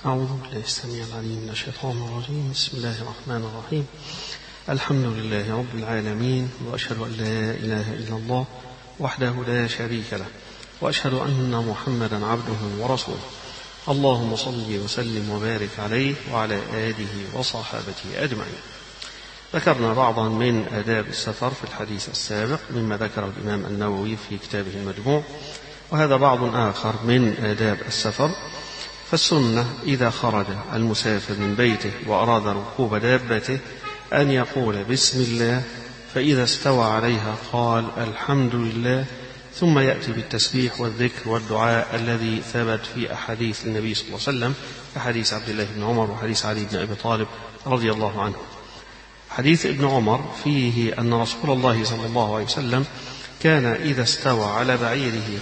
أعوذ بالله السميع العليم من الشيطان الرجيم. بسم الله الرحمن الرحيم. الحمد لله رب العالمين، وأشهد أن لا إله إلا الله وحده لا شريك له، وأشهد أن محمدا عبده ورسوله. اللهم صل وسلم وبارك عليه وعلى آله وصحابته أجمعين. ذكرنا بعضا من آداب السفر في الحديث السابق مما ذكر الإمام النووي في كتابه المجموع، وهذا بعض آخر من آداب السفر. فالسنة إذا خرج المسافر من بيته وأراد ركوب دابته أن يقول بسم الله، فإذا استوى عليها قال الحمد لله، ثم يأتي بالتسبيح والذكر والدعاء الذي ثبت في أحاديث النبي صلى الله عليه وسلم، كحديث عبد الله بن عمر وحديث علي بن أبي طالب رضي الله عنه. حديث ابن عمر فيه أن رسول الله صلى الله عليه وسلم كان إذا استوى على بعيره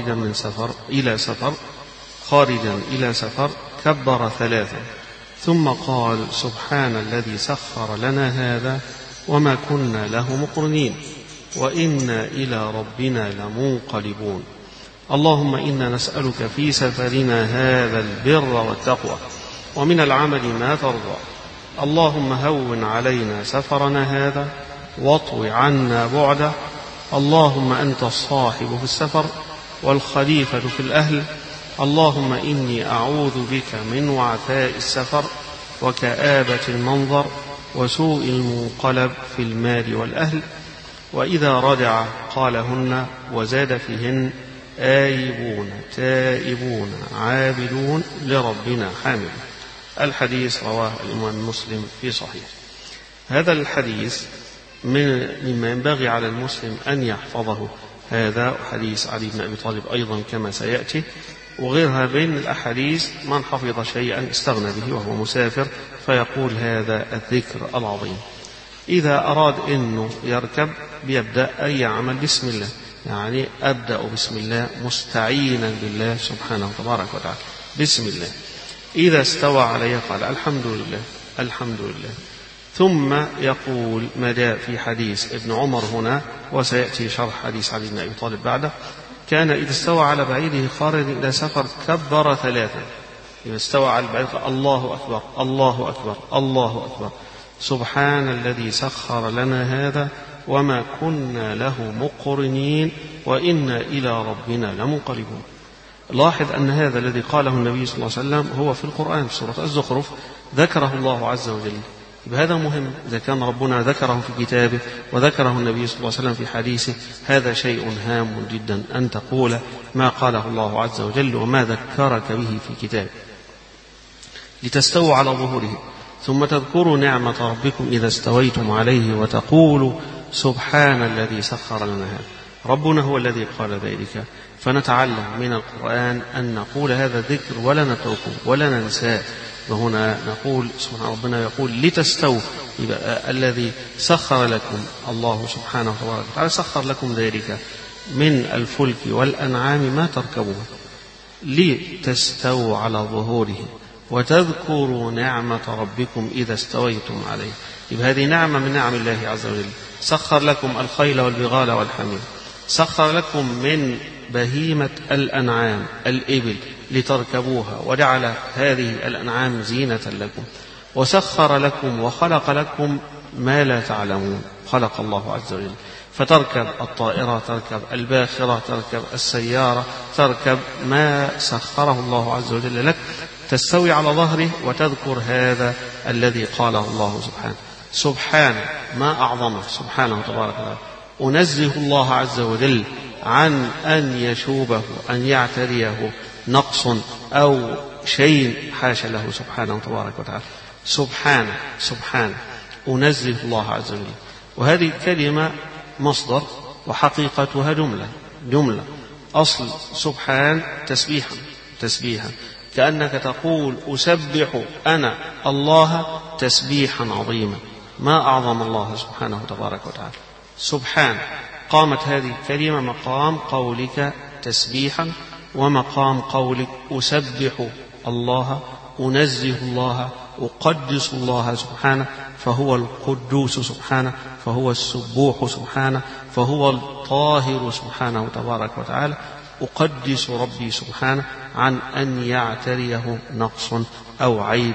خارجا إلى سفر كبر ثلاثا، ثم قال سبحان الذي سخر لنا هذا وما كنا له مقرنين وإنا إلى ربنا لمنقلبون. اللهم إنا نسألك في سفرنا هذا البر والتقوى ومن العمل ما ترضى. اللهم هون علينا سفرنا هذا واطو عنا بعده. اللهم أنت الصاحب في السفر والخليفة في الأهل. اللهم إني أعوذ بك من وعثاء السفر وكآبة المنظر وسوء المنقلب في المال والأهل. وإذا رجع قالهن وزاد فيهن آيبون تائبون عابدون لربنا حامدون. الحديث رواه الإمام مسلم في صحيح. هذا الحديث مما ينبغي على المسلم أن يحفظه، هذا حديث علي بن أبي طالب أيضا كما سيأتي، وغيرها بين الأحاديث من حفظ شيئا استغنى به وهو مسافر فيقول هذا الذكر العظيم. إذا أراد أنه يركب بيبدأ أي عمل بسم الله، يعني أبدأ بسم الله مستعينا بالله سبحانه وتبارك وتعالى بسم الله. إذا استوى عليه قال الحمد لله الحمد لله، ثم يقول ما جاء في حديث ابن عمر هنا، وسيأتي شرح حديث علي بن أبي طالب بعده. كان إذا استوى على بعيره خارج إلى سفر كبر ثلاثا. إذا استوى على البعير الله أكبر الله أكبر الله أكبر، سبحان الذي سخر لنا هذا وما كنا له مقرنين وإنا إلى ربنا لمنقلبون. لاحظ أن هذا الذي قاله النبي صلى الله عليه وسلم هو في القرآن في سورة الزخرف، ذكره الله عز وجل. هذا مهم، إذا كان ربنا ذكره في كتابه وذكره النبي صلى الله عليه وسلم في حديثه، هذا شيء هام جدا أن تقول ما قاله الله عز وجل وما ذكرك به في كتابه، لتستووا على ظهوره، ثم تذكروا نعمة ربكم إذا استويتم عليه وتقولوا سبحان الذي سخر لنا هذا. ربنا هو الذي قال ذلك، فنتعلم من القرآن أن نقول هذا الذكر ولا نتركه ولا ننساه. وهنا نقول سبحان ربنا يقول لتستووا، الذي سخر لكم الله سبحانه وتعالى سخر لكم ذلك من الفلك والأنعام ما تركبون لتستووا على ظهوره وتذكروا نعمة ربكم إذا استويتم عليه. هذه نعمة من نعم الله عز وجل. سخر لكم الخيل والبغال والحمير، سخر لكم من بهيمة الأنعام الإبل لتركبوها وجعل هذه الأنعام زينة لكم، وسخر لكم وخلق لكم ما لا تعلمون. خلق الله عز وجل، فتركب الطائرة، تركب الباخرة، تركب السيارة، تركب ما سخره الله عز وجل لك، تستوي على ظهره وتذكر هذا الذي قاله الله سبحانه. سبحانه ما أعظمه سبحانه تبارك وتعالى. أنزه الله عز وجل عن أن يشوبه أن يعتريه نقص أو شيء، حاشا له سبحانه تبارك وتعالى. سبحانه سبحانه أنزه الله عز وجل. وهذه الكلمة مصدر وحقيقتها جملة. أصل سبحان تسبيحا كأنك تقول أسبح أنا الله تسبيحا عظيما. ما أعظم الله سبحانه تبارك وتعالى. سبحان، قامت هذه الكلمة مقام قولك تسبيحا ومقام قولك أسبح الله، أنزه الله، أقدس الله سبحانه، فهو القدوس سبحانه، فهو السبوح سبحانه، فهو الطاهر سبحانه تبارك وتعالى. أقدس ربي سبحانه عن أن يعتريه نقص أو عيب.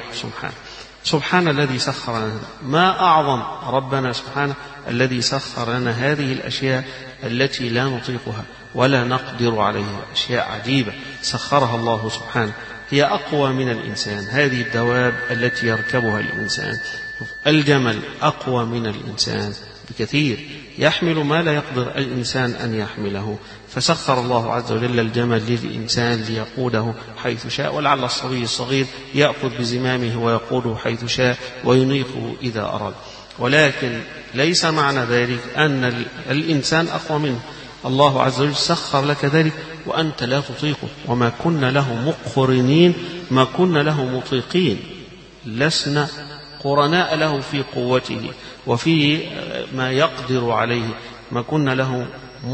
سبحان الذي سخر لنا. ما أعظم ربنا سبحانه الذي سخر لنا هذه الأشياء التي لا نطيقها ولا نقدر عليها. أشياء عجيبة سخرها الله سبحانه، هي أقوى من الإنسان. هذه الدواب التي يركبها الإنسان، الجمل أقوى من الإنسان بكثير، يحمل ما لا يقدر الإنسان أن يحمله، فسخر الله عز وجل الجمل للإنسان ليقوده حيث شاء، ولعل الصبي الصغير يأخذ بزمامه ويقوده حيث شاء وينيقه إذا أراد. ولكن ليس معنى ذلك أن الإنسان أقوى منه. الله عز وجل سخر لك ذلك وأنت لا تطيقه. وما كنا له مقرنين، ما كنا له مطيقين، لسنا قرناء له في قوته وفي ما يقدر عليه، ما كنا له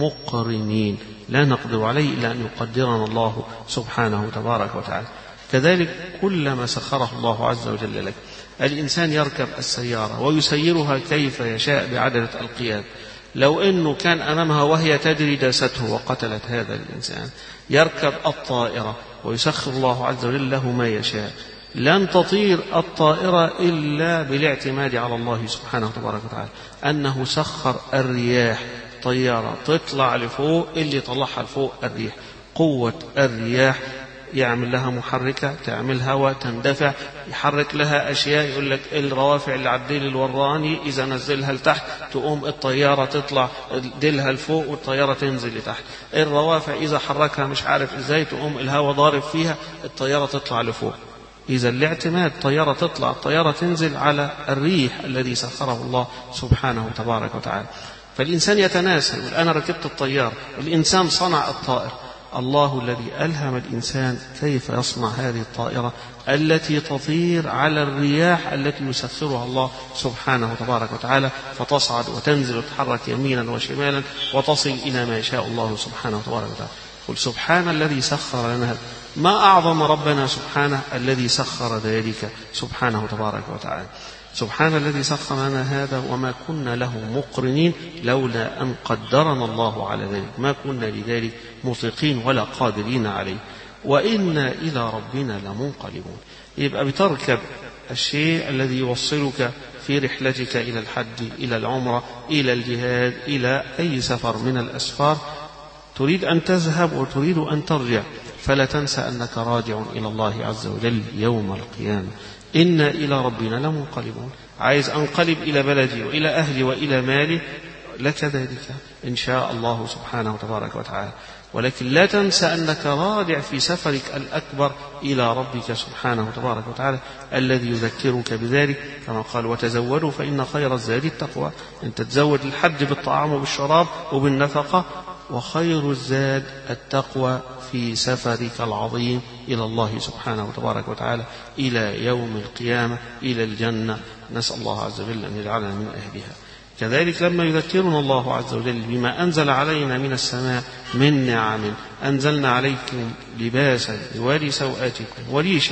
مقرنين، لا نقدر عليه إلا أن يقدرنا الله سبحانه تبارك وتعالى. كذلك كلما سخره الله عز وجل لك. الإنسان يركب السيارة ويسيرها كيف يشاء بعدلة القياد، لو أنه كان أمامها وهي تجري داسته وقتلت هذا الإنسان. يركب الطائرة ويسخر الله عز وجل له ما يشاء. لن تطير الطائرة إلا بالاعتماد على الله سبحانه تبارك وتعالى، أنه سخر الرياح، طيارة تطلع لفوق، اللي طلعها لفوق الريح، قوة الرياح، يعمل لها محركة، تعمل هواء، تندفع، يحرك لها أشياء. يقول لك الروافع اللي على الديل الوراني إذا نزلها لتحت تقوم الطيارة تطلع ديلها لفوق والطيارة تنزل لتحت. الروافع إذا حركها مش عارف إزاي تقوم الهواء ضارب فيها الطيارة تطلع لفوق. إذا الاعتماد طيارة تطلع الطيارة تنزل على الريح الذي سخره الله سبحانه تبارك وتعالى. فالإنسان يتناسى، يقول أنا ركبت الطيار، الإنسان صنع الطائر. الله الذي ألهم الإنسان كيف يصنع هذه الطائرة التي تطير على الرياح التي يسخرها الله سبحانه تبارك وتعالى، فتصعد وتنزل وتتحرك يمينا وشمالا وتصل إلى ما يشاء الله سبحانه تبارك وتعالى. قل سبحان الذي سخر لنا هذا. ما أعظم ربنا سبحانه الذي سخر ذلك سبحانه تبارك وتعالى. سبحان الذي سخر لنا هذا وما كنا له مقرنين لولا أن قدرنا الله على ذلك، ما كنا لذلك مطيقين ولا قادرين عليه، وإنا إلى ربنا لمنقلبون. يبقى بتركب الشيء الذي يوصلك في رحلتك إلى الحج، إلى العمرة، إلى الجهاد، إلى أي سفر من الأسفار، تريد أن تذهب وتريد أن ترجع، فلا تنسى أنك راجع إلى الله عز وجل يوم القيامة. إنا إلى ربنا لمنقلبون. عايز أنقلب إلى بلدي وإلى أهلي وإلى مالي، لك ذلك إن شاء الله سبحانه تبارك وتعالى، ولكن لا تنسى أنك راجع في سفرك الأكبر إلى ربك سبحانه تبارك وتعالى الذي يذكرك بذلك، كما قال وتزودوا فإن خير الزاد التقوى. أن تتزود الحج بالطعام وبالشراب وبالنفقة، وخير الزاد التقوى في سفرك العظيم إلى الله سبحانه تبارك وتعالى إلى يوم القيامة، إلى الجنة. نسأل الله عز وجل أن يجعلنا من أهلها. كذلك لما يذكرنا الله عز وجل بما أنزل علينا من السماء من نعم، أنزلنا عليكم لباسا يواري سوآتكم وريشا،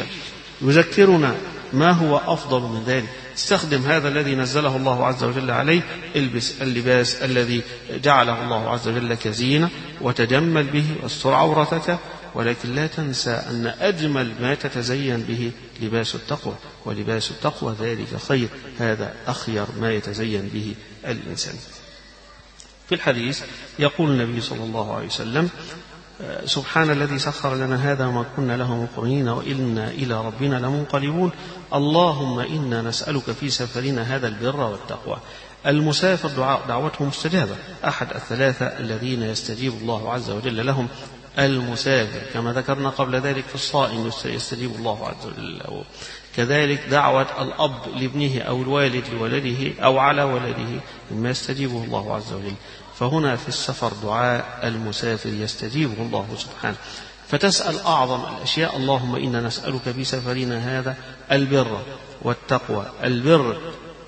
يذكرنا ما هو أفضل من ذلك. استخدم هذا الذي نزله الله عز وجل عليه، البس اللباس الذي جعله الله عز وجل كزينة، وتجمل به واستر عورتك، ولكن لا تنسى أن أجمل ما تتزين به لباس التقوى، ولباس التقوى ذلك خير، هذا أخير ما يتزين به الإنسان. في الحديث يقول النبي صلى الله عليه وسلم سبحان الذي سخر لنا هذا وما كنا له مقرنين وإنا إلى ربنا لمنقلبون. اللهم إنا نسألك في سفرنا هذا البر والتقوى. المسافر دعوته مستجابة، أحد الثلاثة الذين يستجيب الله عز وجل لهم المسافر، كما ذكرنا قبل ذلك في الصائم يستجيب الله عز وجل له. كذلك دعوة الأب لابنه أو الوالد لولده أو على ولده مما يستجيبه الله عز وجل. فهنا في السفر دعاء المسافر يستجيبه الله سبحانه، فتسأل أعظم الأشياء. اللهم إنا نسألك في سفرنا هذا البر والتقوى. البر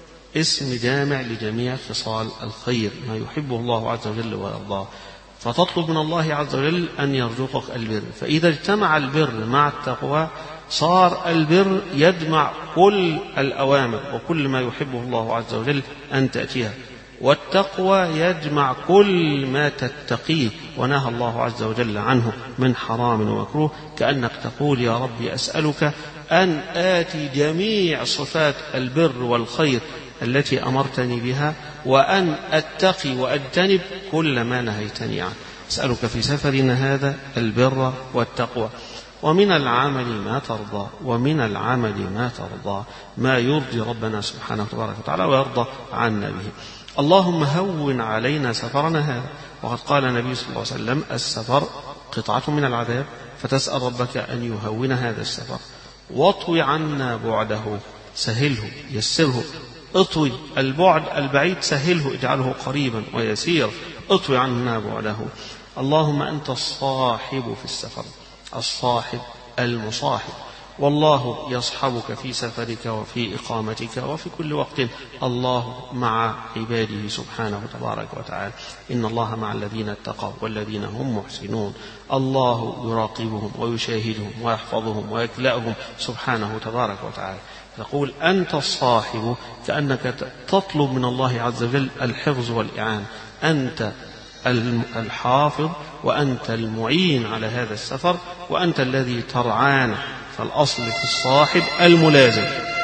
اسم جامع لجميع خصال الخير، ما يحبه الله عز وجل ويرضاه، فتطلب من الله عز وجل أن يرزقك البر. فإذا اجتمع البر مع التقوى صار البر يجمع كل الأوامر وكل ما يحبه الله عز وجل أن تأتيها. والتقوى يجمع كل ما تتقيه ونهى الله عز وجل عنه من حرام ومكروه، كأنك تقول يا ربي أسألك أن آتي جميع صفات البر والخير التي أمرتني بها، وأن أتقي وأجتنب كل ما نهيتني عنه. أسألك في سفرنا هذا البر والتقوى، ومن العمل ما ترضى، ومن العمل ما ترضى، ما يرضي ربنا سبحانه وتبارك وتعالى ويرضى عنا به. اللهم هون علينا سفرنا هذا، وقد قال النبي صلى الله عليه وسلم السفر قطعة من العذاب، فتسأل ربك أن يهون هذا السفر. واطوي عنا بعده، سهله يسره، اطوي البعد البعيد سهله اجعله قريبا ويسير، اطوي عنا بعده. اللهم أنت الصاحب في السفر، الصاحب المصاحب، والله يصحبك في سفرك وفي إقامتك وفي كل وقت. الله مع عباده سبحانه تبارك وتعالى. إن الله مع الذين اتقوا والذين هم محسنون. الله يراقبهم ويشاهدهم ويحفظهم ويكلأهم سبحانه تبارك وتعالى. تقول أنت الصاحب، كأنك تطلب من الله عز وجل الحفظ والإعانة. أنت الحافظ، وأنت المعين على هذا السفر، وأنت الذي ترعانا. فالأصل في الصاحب الملازم.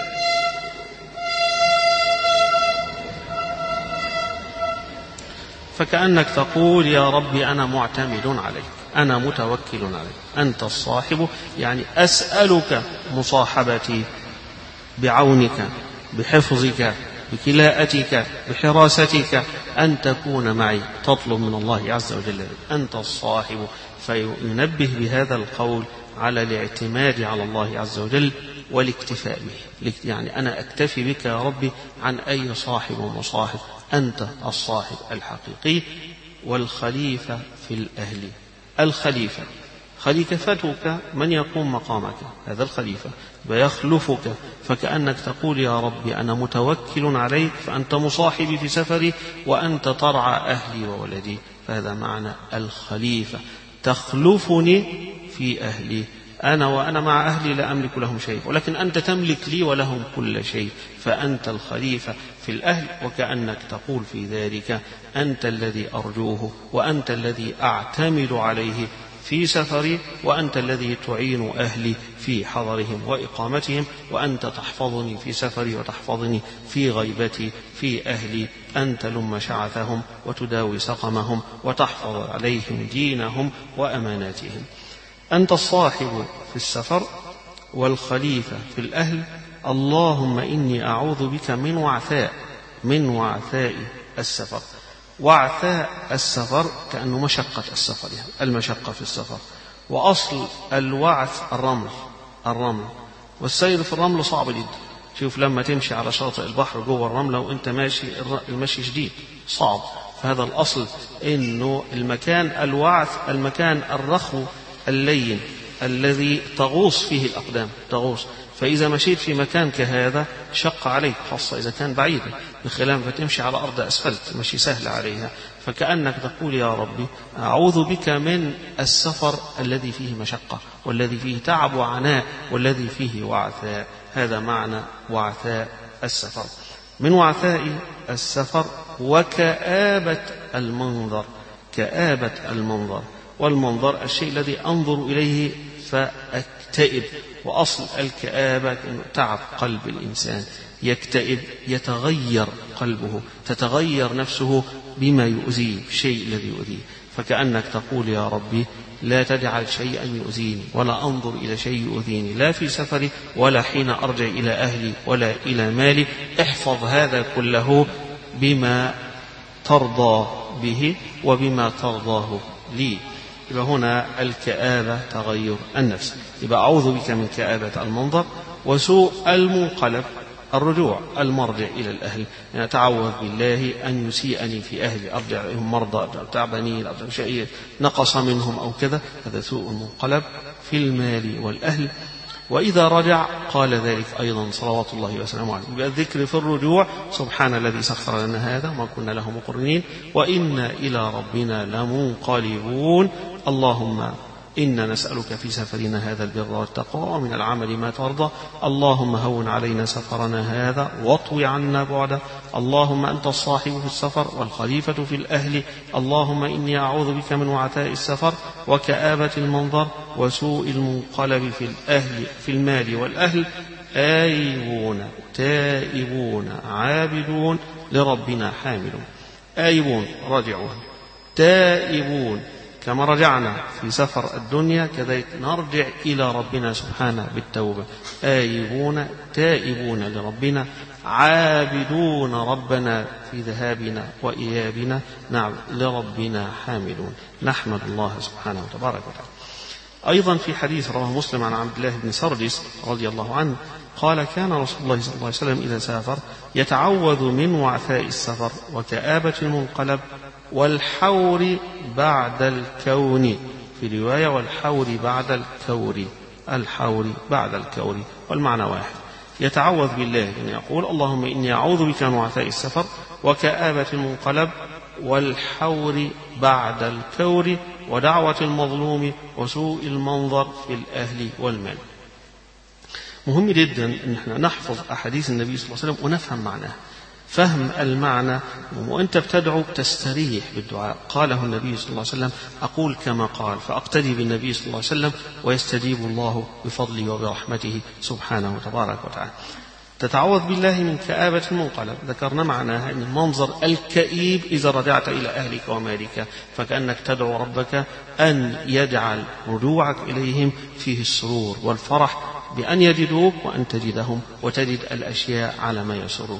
فكأنك تقول يا ربي أنا معتمد عليك، أنا متوكل عليك. أنت الصاحب يعني أسألك مصاحبتي بعونك، بحفظك، بكلاءتك، بحراستك، أن تكون معي. تطلب من الله عز وجل أنت الصاحب، فينبه بهذا القول على الاعتماد على الله عز وجل والاكتفاء به. يعني أنا أكتفي بك يا ربي عن أي صاحب ومصاحب، أنت الصاحب الحقيقي. والخليفة في الأهل، الخليفة خليفتك من يقوم مقامك، هذا الخليفة ويخلفك. فكأنك تقول يا ربي أنا متوكل عليك، فأنت مصاحبي في سفري، وأنت ترعى أهلي وولدي. فهذا معنى الخليفة، تخلفني في أهلي. أنا وأنا مع أهلي لا أملك لهم شيء، ولكن أنت تملك لي ولهم كل شيء، فأنت الخليفة في الأهل. وكأنك تقول في ذلك أنت الذي أرجوه، وأنت الذي أعتمد عليه في سفري، وأنت الذي تعين أهلي في حضرهم وإقامتهم، وأنت تحفظني في سفري وتحفظني في غيبتي في أهلي. أن تلم شعثهم وتداوي سقمهم وتحفظ عليهم دينهم وأماناتهم. أنت الصاحب في السفر والخليفة في الأهل. اللهم إني أعوذ بك من وعثاء السفر. وعثاء السفر كأنه مشقة السفر، يعني المشقة في السفر. وأصل الوعث الرمل، والسير في الرمل صعب جدا. شوف لما تمشي على شاطئ البحر جوه الرملة وانت ماشي، المشي شديد صعب. فهذا الأصل إنه المكان الوعث المكان الرخو اللين الذي تغوص فيه الأقدام، تغوص. فإذا مشيت في مكان كهذا شق عليك، خاصة إذا كان بعيدا، بخلاف فتمشي على أرض أسفلت مشي سهل عليها. فكأنك تقول يا ربي أعوذ بك من السفر الذي فيه مشقة، والذي فيه تعب وعناء، والذي فيه وعثاء. هذا معنى وعثاء السفر. من وعثاء السفر وكآبة المنظر، كآبة المنظر. والمنظر الشيء الذي أنظر إليه فأكتئب. وأصل الكآبة تعب قلب الإنسان، يكتئب، يتغير قلبه، تتغير نفسه بما يؤذيه، الشيء الذي يؤذيه. فكأنك تقول يا ربي لا تجعل شيئا يؤذيني، ولا أنظر إلى شيء يؤذيني، لا في سفري ولا حين أرجع إلى أهلي ولا إلى مالي. احفظ هذا كله بما ترضى به وبما ترضاه لي. يبقى هنا الكآبة تغير النفس. يبقى أعوذ بك من كآبة المنظر وسوء المنقلب، الرجوع، المرجع إلى الأهل. يعني أتعوذ بالله أن يسيئني في أهلي، أرجع إليهم مرضى، أرجع تعبانين، أرجع شيء نقص منهم أو كذا. هذا سوء المنقلب في المال والأهل. وإذا رجع قال ذلك أيضا صلوات الله وسلامه عليه. يبقى الذكر في الرجوع سبحان الذي سخر لنا هذا وما كنا له مقرنين وإنا إلى ربنا لمنقلبون. اللهم إنا نسألك في سفرنا هذا البر والتقوى ومن العمل ما ترضى، اللهم هون علينا سفرنا هذا واطوي عنا بعده، اللهم أنت الصاحب في السفر والخليفة في الأهل، اللهم إني أعوذ بك من وعثاء السفر وكآبة المنظر وسوء المنقلب في الأهل في المال والأهل، آيبون تائبون عابدون لربنا حاملون. آيبون راجعون، تائبون كما رجعنا في سفر الدنيا كذلك نرجع إلى ربنا سبحانه بالتوبة، آيبون تائبون لربنا، عابدون ربنا في ذهابنا وإيابنا، نعم لربنا حاملون، نحمد الله سبحانه وتبارك وتعالى. أيضا في حديث رواه مسلم عن عبد الله بن سرجس رضي الله عنه قال كان رسول الله صلى الله عليه وسلم إذا سافر يتعوذ من وعثاء السفر وكآبة المنقلب والحور بعد الكون، في رواية والحور بعد الكور، الحور بعد الكور، والمعنى واحد، يتعوذ بالله يعني يقول اللهم إني أعوذ بك من وعثاء السفر وكآبة المنقلب والحور بعد الكور ودعوة المظلوم وسوء المنظر في الأهل والمال. مهم جدا أن احنا نحفظ أحاديث النبي صلى الله عليه وسلم ونفهم معناها، فهم المعنى، وأنت بتدعو تستريح بالدعاء. قاله النبي صلى الله عليه وسلم أقول كما قال فأقتدي بالنبي صلى الله عليه وسلم ويستجيب الله بفضله وبرحمته سبحانه وتبارك وتعالى. تتعوذ بالله من كآبة المنقلب، ذكرنا معناها أن المنظر الكئيب إذا رجعت إلى أهلك ومالك، فكأنك تدعو ربك أن يجعل رجوعك إليهم فيه السرور والفرح بأن يجدوك وأن تجدهم وتجد الأشياء على ما يسرك.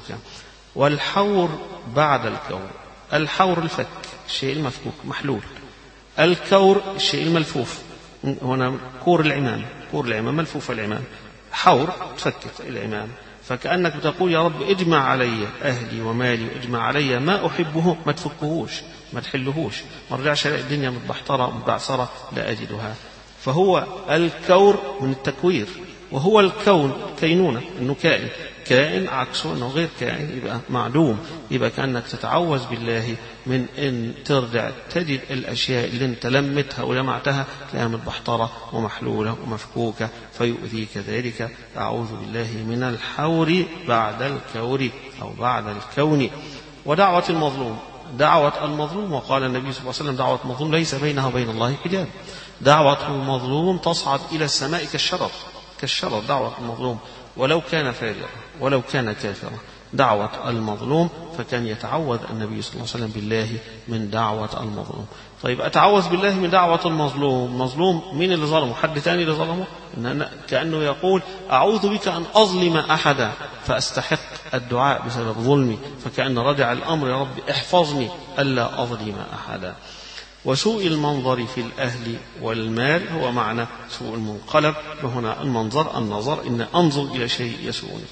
والحور بعد الكور، الحور الفك الشيء المفكوك محلول، الكور الشيء الملفوف، هنا كور العمام، كور العمام ملفوف العمام، حور تفكت العمام، فكأنك بتقول يا رب اجمع علي أهلي ومالي واجمع علي ما أحبه، ما تفكهوش ما تحلهوش، ما رجعش ألاقي الدنيا متبحترة متبعثرة لا أجدها. فهو الكور من التكوير، وهو الكون كينونة أنه كائن، كائن عكسه أنه غير كائن يبقى معدوم، يبقى كأنك تتعوذ بالله من أن ترجع تجد الأشياء اللي انت لمتها وجمعتها تلاقيها متبحترة ومحلولة ومفكوكة فيؤذيك ذلك. أعوذ بالله من الحور بعد الكور أو بعد الكون. ودعوة المظلوم، دعوة المظلوم، وقال النبي صلى الله عليه وسلم دعوة المظلوم ليس بينها وبين الله حجاب، دعوة المظلوم تصعد إلى السماء كالشرر دعوة المظلوم ولو كان فاجرا ولو كان كافرا، دعوة المظلوم، فكان يتعوذ النبي صلى الله عليه وسلم بالله من دعوة المظلوم. طيب أتعوذ بالله من دعوة المظلوم، مظلوم مين اللي ظلمه؟ حد تاني اللي ظلمه؟ كأنه يقول أعوذ بك أن أظلم أحدا فأستحق الدعاء بسبب ظلمي، فكأن رجع الأمر يا رب احفظني ألا أظلم أحدا. وسوء المنظر في الأهل والمال هو معنى سوء المنقلب، وهنا المنظر النظر، إن أنظر إلى شيء يسوءني.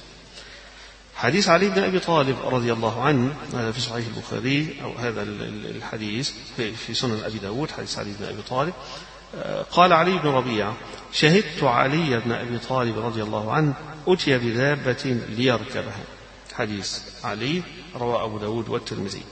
حديث علي بن أبي طالب رضي الله عنه هذا في صحيح البخاري، أو هذا الحديث في سنن أبي داود، حديث علي بن أبي طالب قال علي بن ربيعة شهدت علي بن أبي طالب رضي الله عنه أتي بدابة ليركبها، حديث علي رواه أبو داود والترمذي،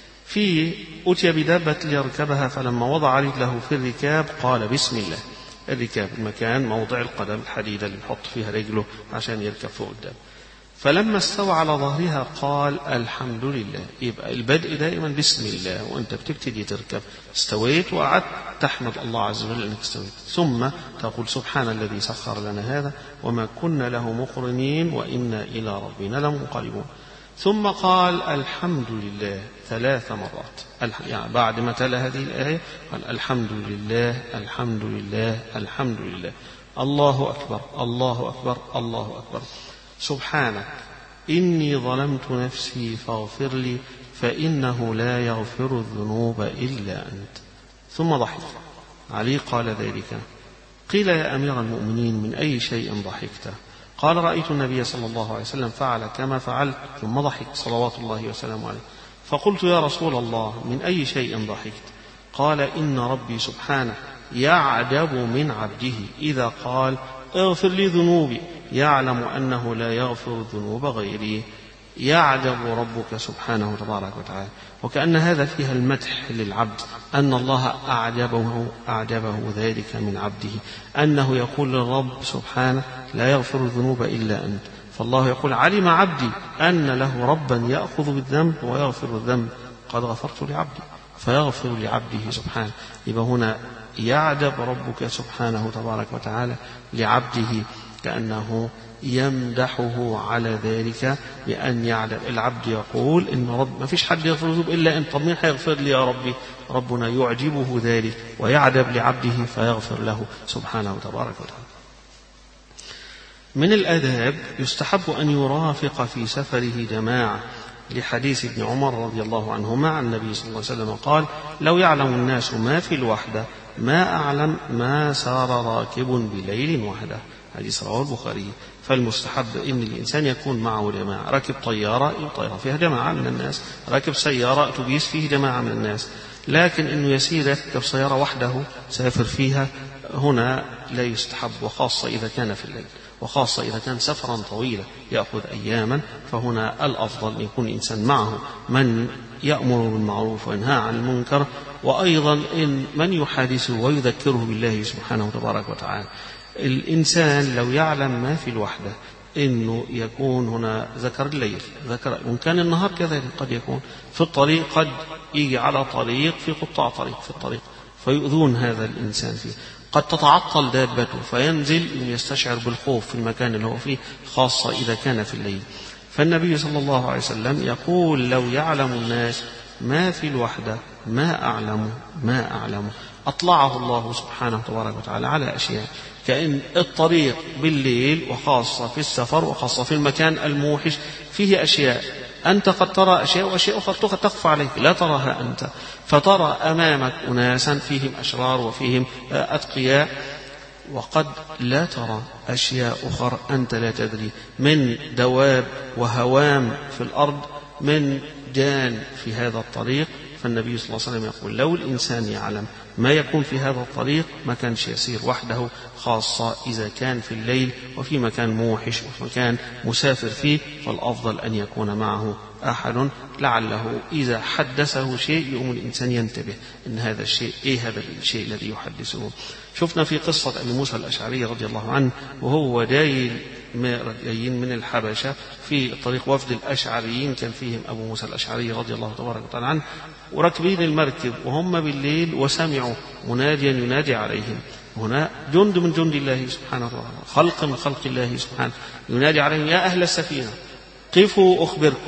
في أتي بدابة ليركبها فلما وضع رجله في الركاب قال بسم الله. الركاب المكان موضع القدم الحديدة اللي يحط فيها رجله عشان يركب فوق الدابة، فلما استوى على ظهرها قال الحمد لله. يبقى البدء دائما بسم الله، وأنت بتبتدي تركب استويت وقعدت تحمد الله عز وجل أنك استويت، ثم تقول سبحان الذي سخر لنا هذا وما كنا له مقرنين وإنا إلى ربنا لمنقلبون، ثم قال الحمد لله 3 مرات، يعني بعد ما تلا هذه الآية قال الحمد لله الحمد لله الحمد لله، الله أكبر الله أكبر الله أكبر، سبحانك إني ظلمت نفسي فاغفر لي فإنه لا يغفر الذنوب إلا أنت، ثم ضحك. علي قال ذلك قيل يا أمير المؤمنين من أي شيء ضحكت؟ قال رأيت النبي صلى الله عليه وسلم فعل كما فعلت، ثم ضحك صلوات الله وسلامه عليه. فقلت يا رسول الله من أي شيء ضحكت؟ قال إن ربي سبحانه يعجب من عبده إذا قال اغفر لي ذنوبي، يعلم أنه لا يغفر الذنوب غيري. يعجب ربك سبحانه تبارك وتعالى. وكأن هذا فيها المدح للعبد، أن الله أعجبه ذلك من عبده، أنه يقول للرب سبحانه لا يغفر الذنوب إلا أنت. فالله يقول علم عبدي أن له ربا يأخذ بالذنب ويغفر الذنب، قد غفرت لعبدي، فيغفر لعبده سبحانه. يبقى هنا يعجب ربك سبحانه تبارك وتعالى لعبده، كأنه يمدحه على ذلك بأن يعلم. العبد يقول إن رب ما فيش حد يغفر الذنوب إلا أنت، طب مين هيغفر لي يا ربي؟ ربنا يعجبه ذلك ويعجب لعبده فيغفر له سبحانه تبارك وتعالى. من الآداب يستحب أن يرافق في سفره جماعة، لحديث ابن عمر رضي الله عنهما عن النبي صلى الله عليه وسلم قال لو يعلم الناس ما في الوحدة ما أعلم ما سار راكب بليل وحده. حديث رواه البخاري. فالمستحب إن الإنسان يكون معه جماعة. راكب طيارة الطيارة فيها جماعة من الناس، راكب سيارة أتوبيس فيه جماعة من الناس، لكن إنه يسير يركب سيارة وحده سافر فيها هنا لا يستحب، وخاصة إذا كان في الليل، وخاصة إذا كان سفرا طويلا يأخذ أياما، فهنا الأفضل أن يكون الإنسان معه من يأمر بالمعروف وينهى عن المنكر، وأيضا إن من يحادثه ويذكره بالله سبحانه تبارك وتعالى. الإنسان لو يعلم ما في الوحدة إنه يكون هنا ذكر الليل، ذكر وإن كان النهار كذلك، قد يكون في الطريق، قد يجي على طريق في قطاع طريق في الطريق فيؤذون هذا الإنسان فيه، قد تتعطل دابته فينزل يستشعر بالخوف في المكان اللي هو فيه، خاصة إذا كان في الليل. فالنبي صلى الله عليه وسلم يقول لو يعلم الناس ما في الوحدة ما أعلم أطلعه الله سبحانه تبارك وتعالى على أشياء، كأن الطريق بالليل وخاصة في السفر وخاصة في المكان الموحش فيه أشياء أنت قد ترى أشياء وأشياء أخرى تخفى عليك لا تراها أنت، فترى أمامك أناسا فيهم أشرار وفيهم أتقياء، وقد لا ترى أشياء أخرى أنت لا تدري، من دواب وهوام في الأرض، من جان في هذا الطريق. فالنبي صلى الله عليه وسلم يقول لو الإنسان يعلم ما يكون في هذا الطريق ما كانش يسير وحده، خاصة إذا كان في الليل وفي مكان موحش وفي مكان مسافر فيه، فالأفضل أن يكون معه أحد لعله إذا حدثه شيء يقوم الإنسان ينتبه إن هذا الشيء هذا الشيء الذي يحدثه. شفنا في قصة أبي موسى الأشعري رضي الله عنه وهو جايين من الحبشة في طريق وفد الأشعريين، كان فيهم أبو موسى الأشعري رضي الله تبارك وتعالى عنه، وركبين المركب وهم بالليل وسمعوا مناديا ينادي عليهم. هنا جند من جند الله سبحانه وتعالى، خلق من خلق الله سبحانه، ينادي عليهم يا أهل السفينة قفوا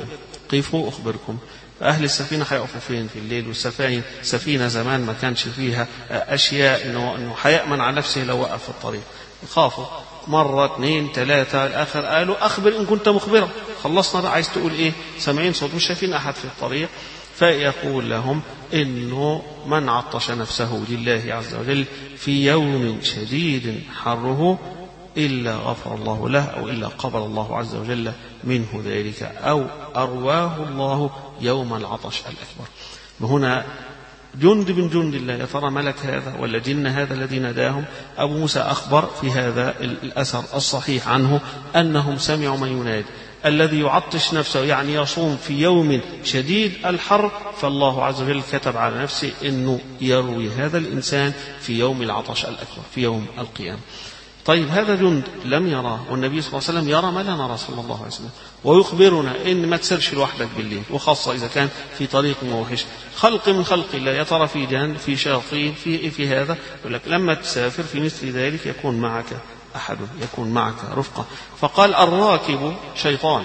أخبركم. فأهل السفينة هيقفوا فين في الليل؟ والسفينة سفينة زمان ما كانش فيها أشياء إنه هيأمن على نفسه لو وقف في الطريق، خافوا مرة 2 3 الآخر قالوا أخبر إن كنت مخبرا، خلصنا عايز تقول إيه؟ سامعين صوت مش شايفين أحد في الطريق. فيقول لهم إنه من عطش نفسه لله عز وجل في يوم شديد حره إلا غفر الله له أو إلا قبل الله عز وجل منه ذلك أو أرواه الله يوم العطش الأكبر. وهنا جند من جند الله، يا ترى ملك هذا ولا جن هذا الذي ناداهم؟ أبو موسى أخبر في هذا الأثر الصحيح عنه أنهم سمعوا من ينادي الذي يعطش نفسه، يعني يصوم في يوم شديد الحر، فالله عز وجل كتب على نفسه أنه يروي هذا الإنسان في يوم العطش الأكبر في يوم القيامة. طيب هذا جند لم يراه، والنبي صلى الله عليه وسلم يرى ما لا نرى صلى الله عليه وسلم، ويخبرنا إن ما تسرش لوحدك بالليل، وخاصة إذا كان في طريق موحش، خلق من خلق الله، يا ترى في جان في شياطين في هذا، يقول لك لما تسافر في مثل ذلك يكون معك أحد، يكون معك رفقة. فقال الراكب شيطان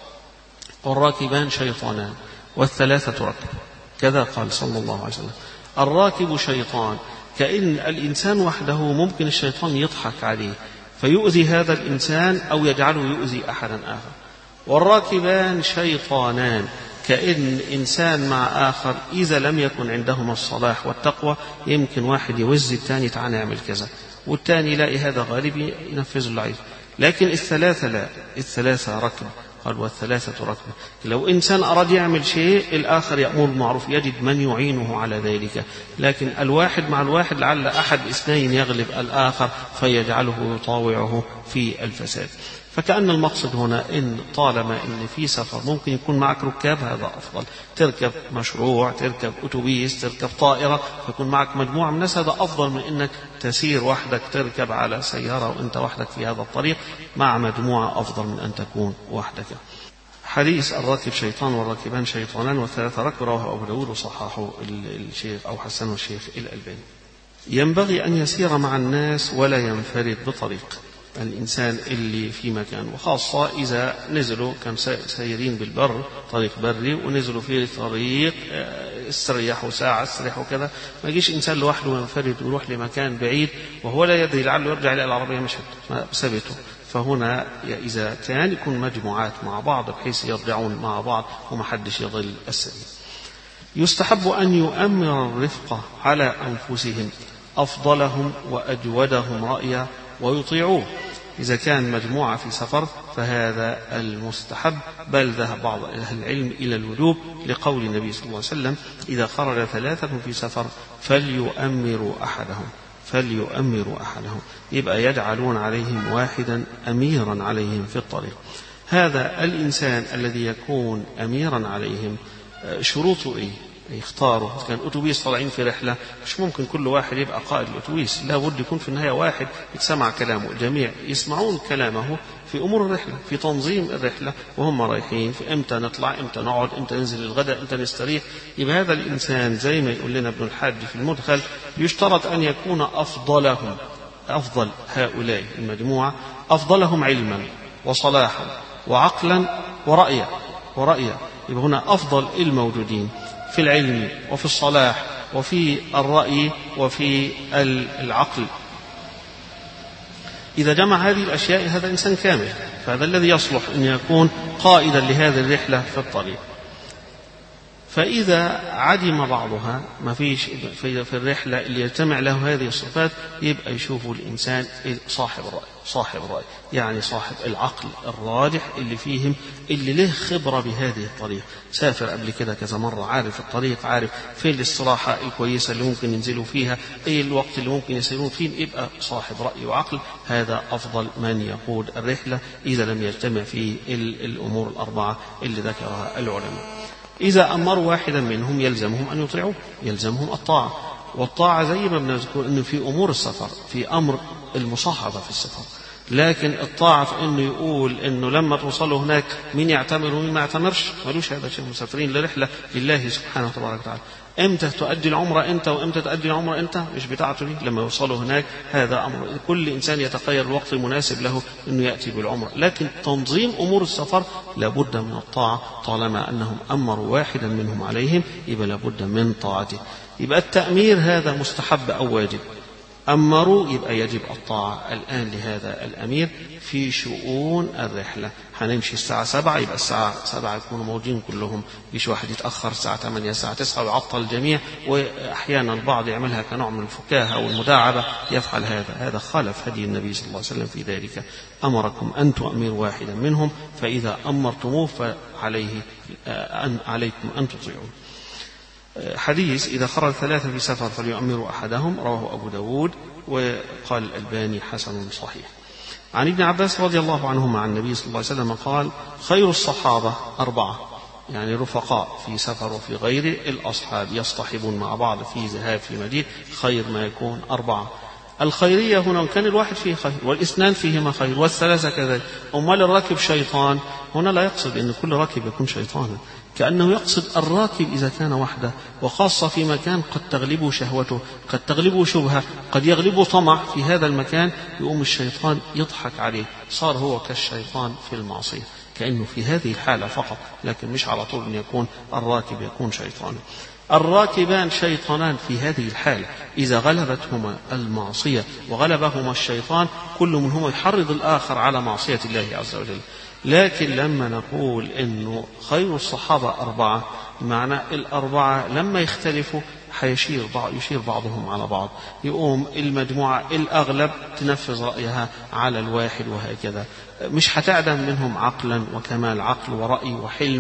والراكبان شيطانان والثلاثة ركب، كذا قال صلى الله عليه وسلم. الراكب شيطان، كأن الإنسان وحده ممكن الشيطان يضحك عليه فيؤذي هذا الإنسان أو يجعله يؤذي أحدا آخر. والراكبان شيطانان، كأن إنسان مع آخر إذا لم يكن عندهما الصلاح والتقوى يمكن واحد يوزي الثاني تعالى يعمل كذا، والثاني يلاقي هذا غالب ينفذ اللي عايزه. لكن الثلاثة لا، الثلاثة ركب، قال والثلاثة ركب. لو إنسان أراد يعمل شيء الآخر يأمر بالمعروف يجد من يعينه على ذلك، لكن الواحد مع الواحد لعل أحد اثنين يغلب الآخر فيجعله يطاوعه في الفساد. فكأن المقصد هنا إن طالما إن في سفر ممكن يكون معك ركاب هذا أفضل، تركب مشروع، تركب أتوبيس، تركب طائرة، فيكون معك مجموعة من الناس، هذا أفضل من إنك تسير وحدك، تركب على سيارة وأنت وحدك في هذا الطريق، مع مجموعة أفضل من أن تكون وحدك. حديث الراكب شيطان والراكبان شيطانان والثلاثة ركب رواه أبو داود وصححه الشيخ أو حسنه الشيخ الألباني. ينبغي أن يسير مع الناس ولا ينفرد بطريق. الإنسان اللي في مكان، وخاصة إذا نزلوا كان سيرين بالبر، طريق بري، ونزلوا في طريق استريحوا ساعة استريحوا كذا، ما يجيش إنسان لوحده ينفرد ويروح لمكان بعيد وهو لا يدري لعله يرجع إلى العربية مشت ما سبته. فهنا إذا كان يكون مجموعات مع بعض بحيث يرجعون مع بعض ومحدش يضل السبيل. يستحب أن يؤمر الرفقة على أنفسهم أفضلهم وأجودهم رأيا ويطيعوه. إذا كان مجموعة في سفر فهذا المستحب، بل ذهب بعض أهل العلم إلى الوجوب لقول النبي صلى الله عليه وسلم: إذا خرج ثلاثة في سفر فليؤمروا أحدهم، يبقى يجعلون عليهم واحدا أميرا عليهم في الطريق. هذا الإنسان الذي يكون أميرا عليهم شروطه إيه؟ يختاروا. كان أتوبيس طالعين في رحلة، مش ممكن كل واحد يبقى قائد الأتوبيس، لا بد يكون في النهاية واحد يتسمع كلامه، الجميع يسمعون كلامه في أمور الرحلة، في تنظيم الرحلة وهم رايحين، في إمتى نطلع، إمتى نقعد، إمتى ننزل الغداء، إمتى نستريح. يبقى هذا الإنسان زي ما يقول لنا ابن الحاج في المدخل: يشترط أن يكون أفضل هؤلاء المجموعة أفضلهم علما وصلاحا وعقلا ورأيا. يبقى هنا أفضل الموجودين في العلم وفي الصلاح وفي الرأي وفي العقل. إذا جمع هذه الأشياء هذا إنسان كامل، فهذا الذي يصلح أن يكون قائدا لهذه الرحلة في الطريق. فإذا عدم بعضها، ما فيش في الرحلة اللي يجتمع له هذه الصفات، يبقى يشوفوا الإنسان صاحب الرأي، يعني صاحب العقل الراجح اللي فيهم، اللي له خبرة بهذه الطريق، سافر قبل كده كذا مرة، عارف الطريق، عارف فين الاستراحة الكويسة اللي ممكن ينزلوا فيها، ايه الوقت اللي ممكن يسيرون فيه، يبقى صاحب رأي وعقل. هذا أفضل من يقود الرحلة إذا لم يجتمع فيه الأمور الأربعة اللي ذكرها العلماء. إذا أمروا واحدا منهم يلزمهم أن يطيعوه، يلزمهم الطاعة. والطاعة زي ما بنذكر أنه في أمور السفر، في أمر المصاحبة في السفر، لكن الطاعة في أنه يقول أنه لما توصلوا هناك مين يعتمر ومين ما يعتمرش، ملوش هذا الشيء. مسافرين لرحلة لله سبحانه وتعالى. امتى تؤدي العمرة انت وامتى تؤدي العمرة انت، مش بتاعته دي. لما يوصلوا هناك هذا امر كل انسان يتخير الوقت المناسب له انه ياتي بالعمرة، لكن تنظيم امور السفر لابد من الطاعة. طالما انهم امروا واحدا منهم عليهم يبقى لابد من طاعته. يبقى التأمير هذا مستحب او واجب. أمروا يبقى يجب الطاعة الآن لهذا الأمير في شؤون الرحلة. هنمشي الساعة 7، يبقى الساعة 7 يكونوا موجودين كلهم، مش واحد يتأخر الساعة 8 الساعة 9 ويعطل الجميع. وأحيانا البعض يعملها كنوع من الفكاهة والمداعبة، يفعل هذا خالف هدي النبي صلى الله عليه وسلم في ذلك. أمركم أن تؤمروا واحدا منهم، فإذا أمرتموه فعليكم أن تطيعون. حديث إذا خرج ثلاثة في سفر فليؤمروا أحدهم رواه أبو داود، وقال الألباني حسن صحيح. عن ابن عباس رضي الله عنهما عن النبي صلى الله عليه وسلم قال: خير الصحابة 4، يعني رفقاء في سفر وفي غيره، الأصحاب يصطحبون مع بعض في ذهاب في مجيء، خير ما يكون 4. الخيرية هنا كان الواحد فيه خير، والإثنان فيهما خير، والثلاثة كذلك. أمال الراكب شيطان، هنا لا يقصد أن كل راكب يكون شيطانا، كأنه يقصد الراكب إذا كان وحده، وخاصة في مكان قد تغلبه شهوته، قد تغلبه شبهة، قد يغلبه طمع في هذا المكان، يقوم الشيطان يضحك عليه، صار هو كالشيطان في المعصية، كأنه في هذه الحالة فقط، لكن مش على طول أن يكون الراكب يكون شيطانا. الراكبان شيطانان في هذه الحالة، إذا غلبتهما المعصية وغلبهما الشيطان، كل منهما يحرض الآخر على معصية الله عز وجل. لكن لما نقول إنه خير الصحابة 4، معنى 4 لما يختلفوا يشير بعضهم على بعض، يقوم المجموعة الأغلب تنفذ رأيها على الواحد، وهكذا مش هتعدم منهم عقلا وكمال عقل ورأي وحلم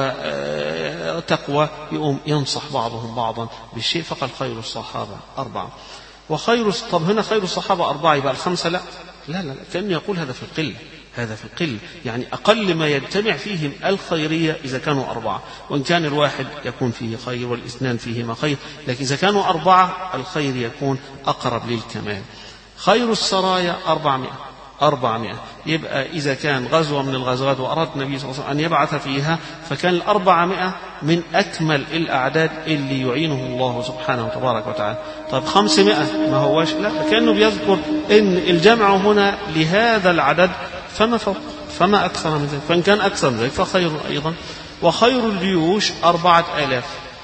وتقوى، يقوم ينصح بعضهم بعضا بالشيء. فقال خير الصحابة 4. طب هنا خير الصحابة 4 يبقى 5؟ لا، كأنه يقول هذا في القلة، هذا في القلة، يعني أقل ما يجتمع فيهم الخيرية إذا كانوا 4، وإن كان الواحد يكون فيه خير والاثنان فيهما خير، لكن إذا كانوا 4 الخير يكون أقرب للكمال. خير السرايا 400. يبقى إذا كان غزوة من الغزوات وأراد النبي صلى الله عليه وسلم أن يبعث فيها، فكان 400 من أكمل الأعداد اللي يعينه الله سبحانه وتبارك وتعالى. طيب 500 ما هوش، لا، كأنه بيذكر إن الجمع هنا لهذا العدد فما فوق، فما أكثر من ذلك، فإن كان أكثر من ذلك فخير أيضا. وخير الجيوش 4000،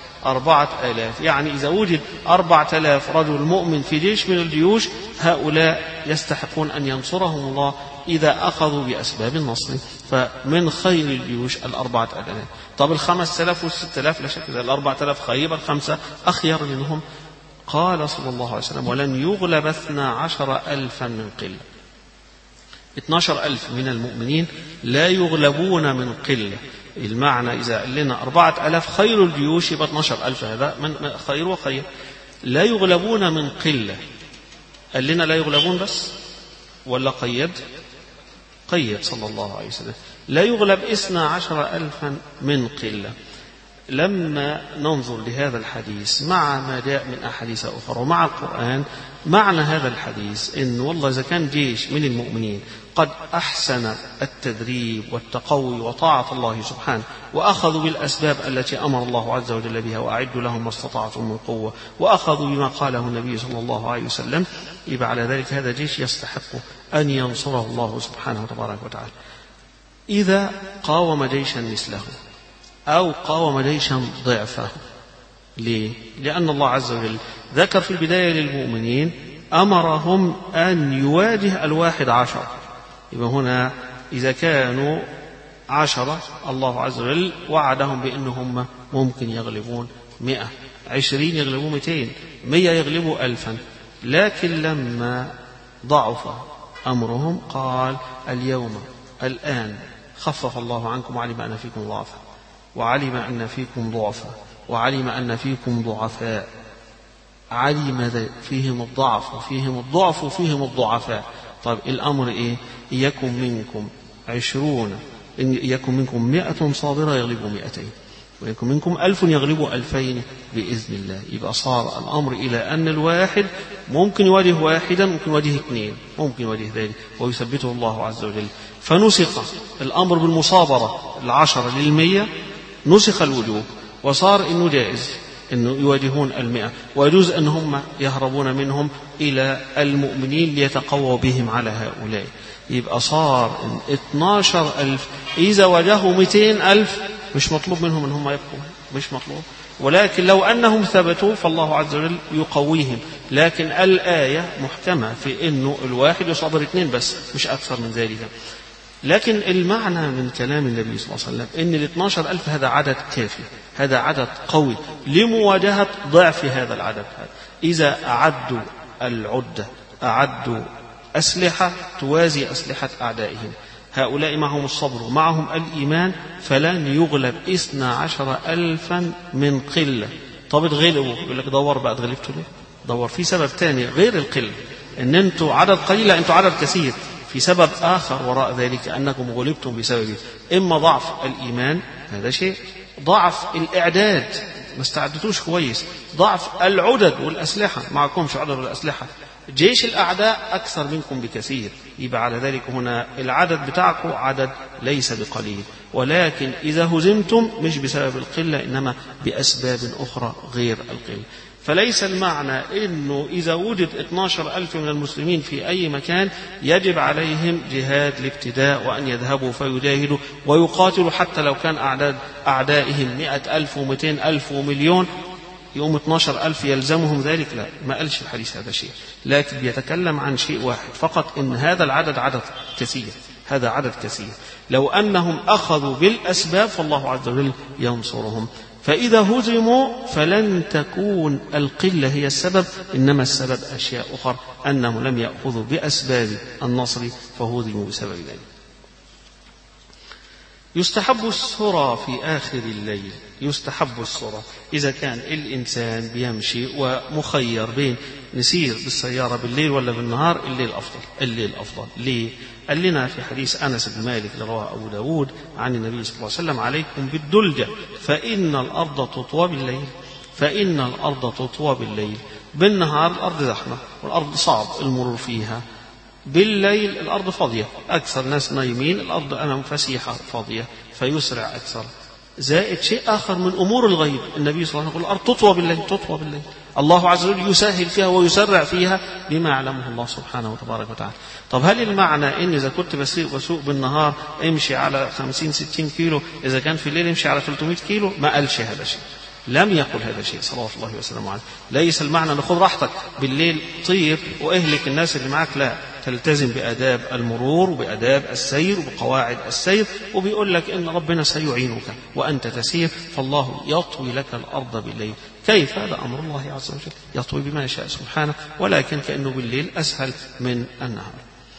يعني إذا وجد 4000 رجل مؤمن في جيش من الجيوش، هؤلاء يستحقون أن ينصرهم الله إذا أخذوا بأسباب النصر. فمن خير الجيوش 4000. طب 5000 و6000 لا شك 4000 خير، 5 أخير منهم. قال صلى الله عليه وسلم: ولن يغلب 12,000 من قلة. 12,000 من المؤمنين لا يغلبون من قلة. المعنى إذا قال لنا 4000 خير الجيوش يبقى 12,000 هذا من خير وخير. لا يغلبون من قلة، قال لنا لا يغلبون بس ولا قيد صلى الله عليه وسلم لا يغلب 12,000 من قلة. لما ننظر لهذا الحديث مع ما جاء من أحاديث أخرى ومع القرآن، معنى هذا الحديث إن والله إذا كان جيش من المؤمنين قد أحسن التدريب والتقوي وطاعة الله سبحانه، وأخذوا بالأسباب التي أمر الله عز وجل بها، وأعدوا لهم ما استطعتم من قوة، وأخذوا بما قاله النبي صلى الله عليه وسلم، يبقى على ذلك هذا جيش يستحق أن ينصره الله سبحانه وتبارك وتعالى. إذا قاوم جيشا مثله أو قاوم جيشا ضعفه، ليه؟ لأن الله عز وجل ذكر في البداية للمؤمنين أمرهم أن يواجه 11. يبقى هنا إذا كانوا 10 الله عز وجل وعدهم بأنهم ممكن يغلبون 100، 20 يغلبوا 200، 100 يغلبوا 1000. لكن لما ضعف أمرهم قال: اليوم الآن خفف الله عنكم وعلم أن فيكم ضعفا، وعلم أن فيكم ضعفا، وعلم أن فيكم ضعفاء. علم فيهم الضعف وفيهم الضعف وفيهم الضعفاء. طيب الأمر إيه؟ يكن منكم 20، يكن منكم 100 صابرة يغلبوا 200، ويكن منكم 1000 يغلبوا 2000 بإذن الله. يبقى صار الأمر إلى أن الواحد ممكن يواجه واحدا، ممكن يواجه 2، ممكن يواجه ذلك، ويثبته الله عز وجل. فنسخ الأمر بالمصابرة 10 لل100، نسخ الوجوب، وصار إنه جائز إنه يواجهون 100، ويجوز أن هم يهربون منهم إلى المؤمنين ليتقووا بهم على هؤلاء. يبقى صار 12,000 إذا واجهوا 200,000 مش مطلوب منهم أن هم يبقوا، مش مطلوب، ولكن لو أنهم ثبتوا فالله عز وجل يقويهم. لكن الآية محكمة في أنه الواحد يصابر 2 بس، مش أكثر من ذلك. لكن المعنى من كلام النبي صلى الله عليه وسلم أن 12,000 هذا عدد كافي، هذا عدد قوي لمواجهة ضعف هذا العدد. إذا أعدوا العدة، أعدوا أسلحة توازي أسلحة أعدائهم، هؤلاء معهم الصبر ومعهم الإيمان، فلن يغلب 12,000 من قلة. طب اتغلبوا، يقول لك دور بقى، اتغلبتوا ليه؟ دور في سبب تاني غير القلة، ان انتوا عدد قليل، انتوا عدد كثير، في سبب آخر وراء ذلك أنكم غلبتم بسببه. إما ضعف الإيمان، هذا شيء، ضعف الإعداد، ما استعدتوش كويس، ضعف العدد والأسلحة، معكمش عدد والأسلحة، جيش الأعداء أكثر منكم بكثير. يبقى على ذلك هنا العدد بتاعكم عدد ليس بقليل، ولكن إذا هزمتم مش بسبب القلة، إنما بأسباب أخرى غير القلة. فليس المعنى أنه إذا وجد 12,000 من المسلمين في أي مكان يجب عليهم جهاد الابتداء، وأن يذهبوا فيجاهدوا ويقاتلوا حتى لو كان أعدائهم 100,000 و200,000 ومليون، يوم 12,000 يلزمهم ذلك. لا، ما قالش الحديث هذا شيء، لكن بيتكلم عن شيء واحد فقط، إن هذا العدد عدد كثير، هذا عدد كثير، لو أنهم أخذوا بالأسباب فالله عز وجل ينصرهم. فإذا هزموا فلن تكون القلة هي السبب، إنما السبب أشياء أخرى، أنهم لم يأخذوا بأسباب النصر فهزموا بسبب ذلك. يستحب السرى في آخر الليل. يستحب السرى إذا كان الإنسان بيمشي ومخير بين نسير بالسيارة بالليل ولا بالنهار، الليل أفضل. الليل أفضل. ليه؟ قال لنا في حديث أنس بن مالك اللي رواه أبو داود عن النبي صلى الله عليه وسلم: عليكم بالدلجة فإن الأرض تطوى بالليل. فإن الأرض تطوى بالليل. بالنهار الأرض زحمة والأرض صعب المرور فيها، بالليل الأرض فاضية، أكثر ناس نايمين، الأرض أمام فسيحة فاضية فيسرع أكثر. زائد شيء آخر من أمور الغيب، النبي صلى الله عليه وسلم يقول الأرض تطوى بالليل. تطوى بالليل، الله عز وجل يسهل فيها ويسرع فيها بما يعلمه الله سبحانه وتبارك وتعالى. طب هل المعنى إن إذا كنت بسوق بالنهار امشي على 50-60 كيلو، إذا كان في الليل امشي على 300 كيلو؟ ما قالش هذا الشيء، لم يقل هذا الشيء صلوات الله وسلامه عليه. ليس المعنى أن خذ راحتك بالليل طير وإهلك الناس اللي معك، لا، تلتزم بآداب المرور وبآداب السير وبقواعد السير، وبيقول لك إن ربنا سيعينك وأنت تسير، فالله يطوي لك الأرض بالليل. كيف؟ هذا أمر الله عز وجل، يطوي بما يشاء سبحانه، ولكن كأنه بالليل أسهل من النهار.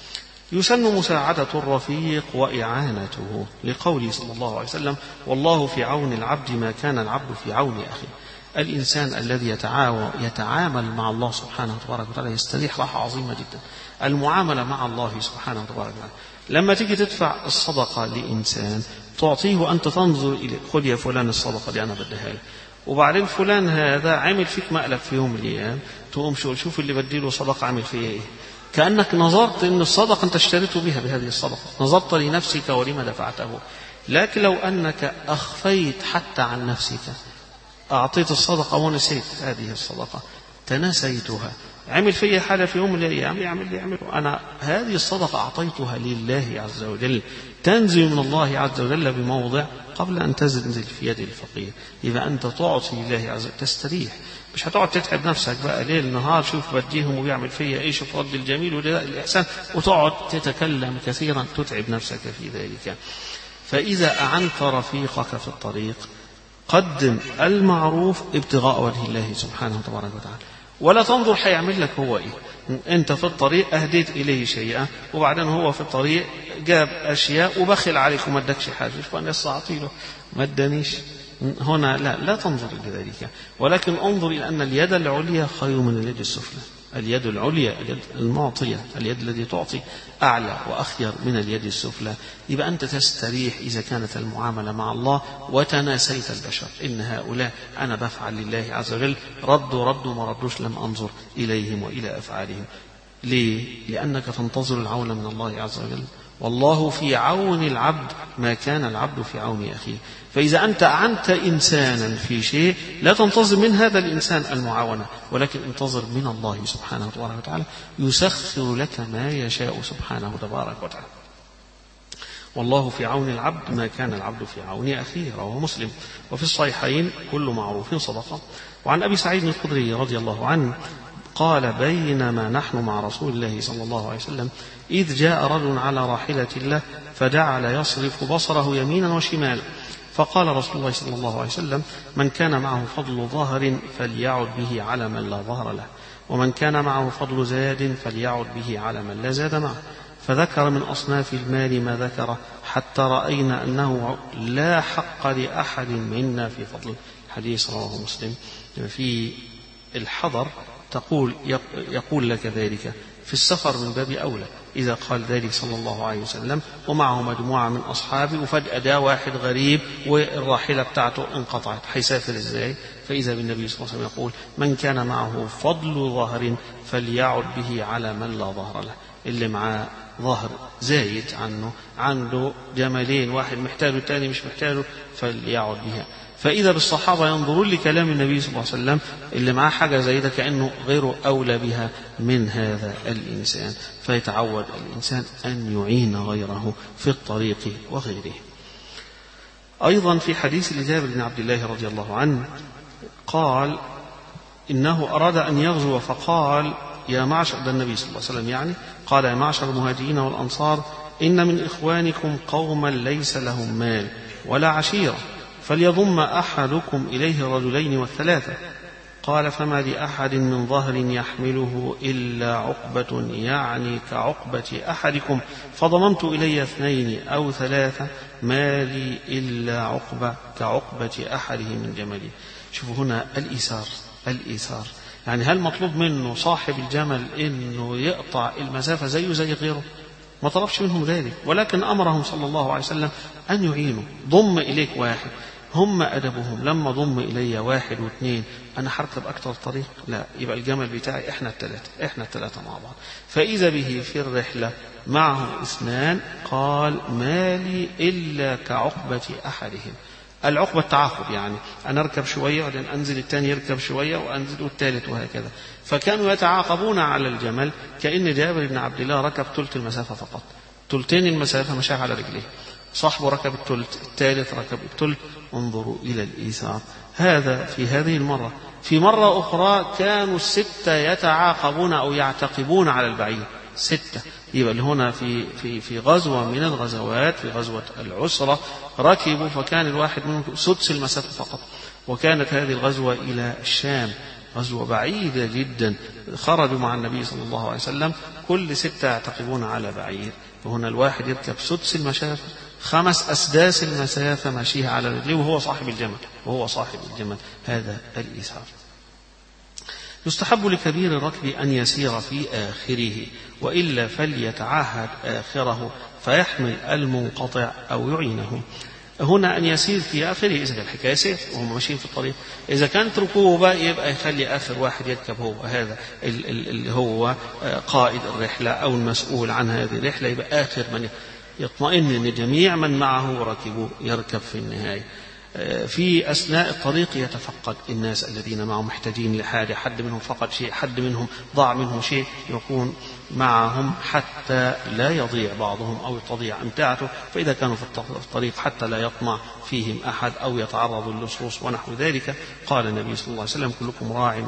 يسن مساعدة الرفيق وإعانته، لقوله صلى الله عليه وسلم: والله في عون العبد ما كان العبد في عون أخيه. الإنسان الذي يتعامل مع الله سبحانه وتبارك وتعالى يستريح راحة عظيمة جدا. المعاملة مع الله سبحانه وتبارك وتعالى، لما تيجي تدفع الصدقة لإنسان تعطيه وأنت تنظر إليه، خذ يا فلان الصدقة دي أنا بديها لك، وبعدين فلان هذا عمل فيك مقلب في يوم من الأيام، تقوم شوف اللي بديله صدقة عمل فيه إيه. كأنك نظرت أن الصدقة أنت اشتريت بها بهذه الصدقة، نظرت لنفسك ولما دفعته. لكن لو أنك أخفيت حتى عن نفسك، أعطيت الصدقة ونسيت هذه الصدقة، تنسيتها، عمل في حالة في يوم من الأيام يعمل أنا هذه الصدقة أعطيتها لله عز وجل، تنزل من الله عز وجل بموضع قبل أن تنزل في يد الفقير. إذا أنت تعطي لله عز وجل تستريح، مش هتقعد تتعب نفسك بقى ليل نهار، شوف بديهم وبيعمل فيا ايه، شوف رد الجميل وده الإحسان، وتقعد تتكلم كثيرا تتعب نفسك في ذلك. فإذا أعنت رفيقك في الطريق قدم المعروف ابتغاء وجه الله سبحانه وتبارك وتعالى، ولا تنظر حيعمل لك هو ايه. انت في الطريق اهديت اليه شيئا، وبعدين هو في الطريق جاب اشياء وبخل عليك وما ادكش حاجه، فانا اعطي له ما ادانيش. هنا لا تنظر الى ذلك، ولكن انظر الى ان اليد العليا خير من اليد السفلى. اليد العليا، اليد المعطيه، اليد التي تعطي اعلى واخير من اليد السفلى. يبقى انت تستريح اذا كانت المعامله مع الله وتناسيت البشر، ان هؤلاء انا بفعل لله عز وجل، ردوا ما ردوش لم انظر اليهم والى افعالهم. ليه؟ لانك تنتظر العون من الله عز وجل، والله في عون العبد ما كان العبد في عون أخيه. فإذا أنت أعنت إنسانا في شيء لا تنتظر من هذا الإنسان المعاونة، ولكن انتظر من الله سبحانه وتعالى، يسخر لك ما يشاء سبحانه وتبارك وتعالى. والله في عون العبد ما كان العبد في عون أخيه، رواه مسلم. وفي الصحيحين: كل معروف صدقة. وعن أبي سعيد الخدري رضي الله عنه قال: بينما نحن مع رسول الله صلى الله عليه وسلم إذ جاء رجل على راحلة له فجعل يصرف بصره يمينا وشمالا، فقال رسول الله صلى الله عليه وسلم: من كان معه فضل ظهر فليعد به على من لا ظهر له، ومن كان معه فضل زاد فليعد به على من لا زاد معه. فذكر من أصناف المال ما ذكر حتى رأينا أنه لا حق لأحد منا في فضل. حديث رواه مسلم. في الحضر يقول لك ذلك، في السفر من باب أولى إذا قال ذلك صلى الله عليه وسلم ومعه مجموعة من أصحابه، وفجأة دا واحد غريب والراحلة بتاعته انقطعت، حيسافر إزاي؟ فإذا بالنبي صلى الله عليه وسلم يقول: من كان معه فضل ظهر فليعد به على من لا ظهر له. اللي معاه ظهر زايد عنه، عنده جملين، واحد محتاجه الثاني مش محتاجه، فليعد بها. فإذا بالصحابة ينظرون لكلام النبي صلى الله عليه وسلم، اللي معاه حاجة زي ده كأنه غيره أولى بها من هذا الإنسان، فيتعود الإنسان أن يعين غيره في الطريق وغيره. أيضا في حديث لجابر بن عبد الله رضي الله عنه قال: إنه أراد أن يغزو فقال: يا معشر، ده النبي صلى الله عليه وسلم يعني، قال: يا معشر المهاجرين والأنصار، إن من إخوانكم قوما ليس لهم مال ولا عشيرة، فليضم أحدكم إليه الرجلين والثلاثة. قال فما لأحد من ظهر يحمله إلا عقبة يعني كعقبة أحدكم فضممت إلي 2 أو 3 ما لي إلا عقبة كعقبة أحده من جملي. شوفوا هنا الإيثار يعني هل مطلوب منه صاحب الجمل إنه يقطع المسافة زي غيره؟ ما طلبش منهم ذلك، ولكن أمرهم صلى الله عليه وسلم أن يعينوا. ضم إليك 1، هم أدبهم لما ضم إلي 1 و2 أنا هركب أكتر الطريق؟ لا، يبقى الجمل بتاعي إحنا الثلاثة مع بعض. فإذا به في الرحلة معه 2 قال ما لي إلا كعقبة أحدهم. العقبة التعاقب، يعني أنا أركب شوية وبعدين أنزل، الثاني يركب شوية وأنزل الثالث، وهكذا. فكانوا يتعاقبون على الجمل، كأن جابر بن عبد الله ركب ثلث المسافة فقط، ثلثين المسافة مشاها على رجليه، صاحبه ركب الثلث، الثالث ركب الثلث. انظروا إلى الإيثار. هذا في هذه المرة. في مرة أخرى كانوا 6 يتعاقبون أو يعتقبون على البعير، 6. يبقى هنا في غزوة من الغزوات، في غزوة العسرة ركبوا، فكان الواحد منهم سدس المسافة فقط. وكانت هذه الغزوة إلى الشام، غزوة بعيدة جدا. خرجوا مع النبي صلى الله عليه وسلم، كل 6 يعتقبون على بعير، وهنا الواحد يركب سدس المسافة، 5 أسداس المسافة ماشيها على رجليه وهو صاحب الجمل. هذا الإيثار. يستحب لكبير الركب أن يسير في آخره، وإلا فليتعهد آخره فيحمل المنقطع أو يعينه. هنا أن يسير في آخره إذا كان الحكاية سير وهم ماشيين في الطريق. إذا كانت ركوبة يبقى يخلي آخر واحد يركب هو، هذا اللي هو قائد الرحلة أو المسؤول عن هذه الرحلة، يبقى آخر من يطمئن أن جميع من معه ركبوا يركب في النهاية. في أثناء الطريق يتفقد الناس الذين معهم محتاجين لحاجة، حد منهم فقد شيء، حد منهم ضاع منه شيء، يكون معهم حتى لا يضيع بعضهم أو تضيع أمتعته. فإذا كانوا في الطريق حتى لا يطمع فيهم أحد أو يتعرض للصوص ونحو ذلك. قال النبي صلى الله عليه وسلم كلكم راع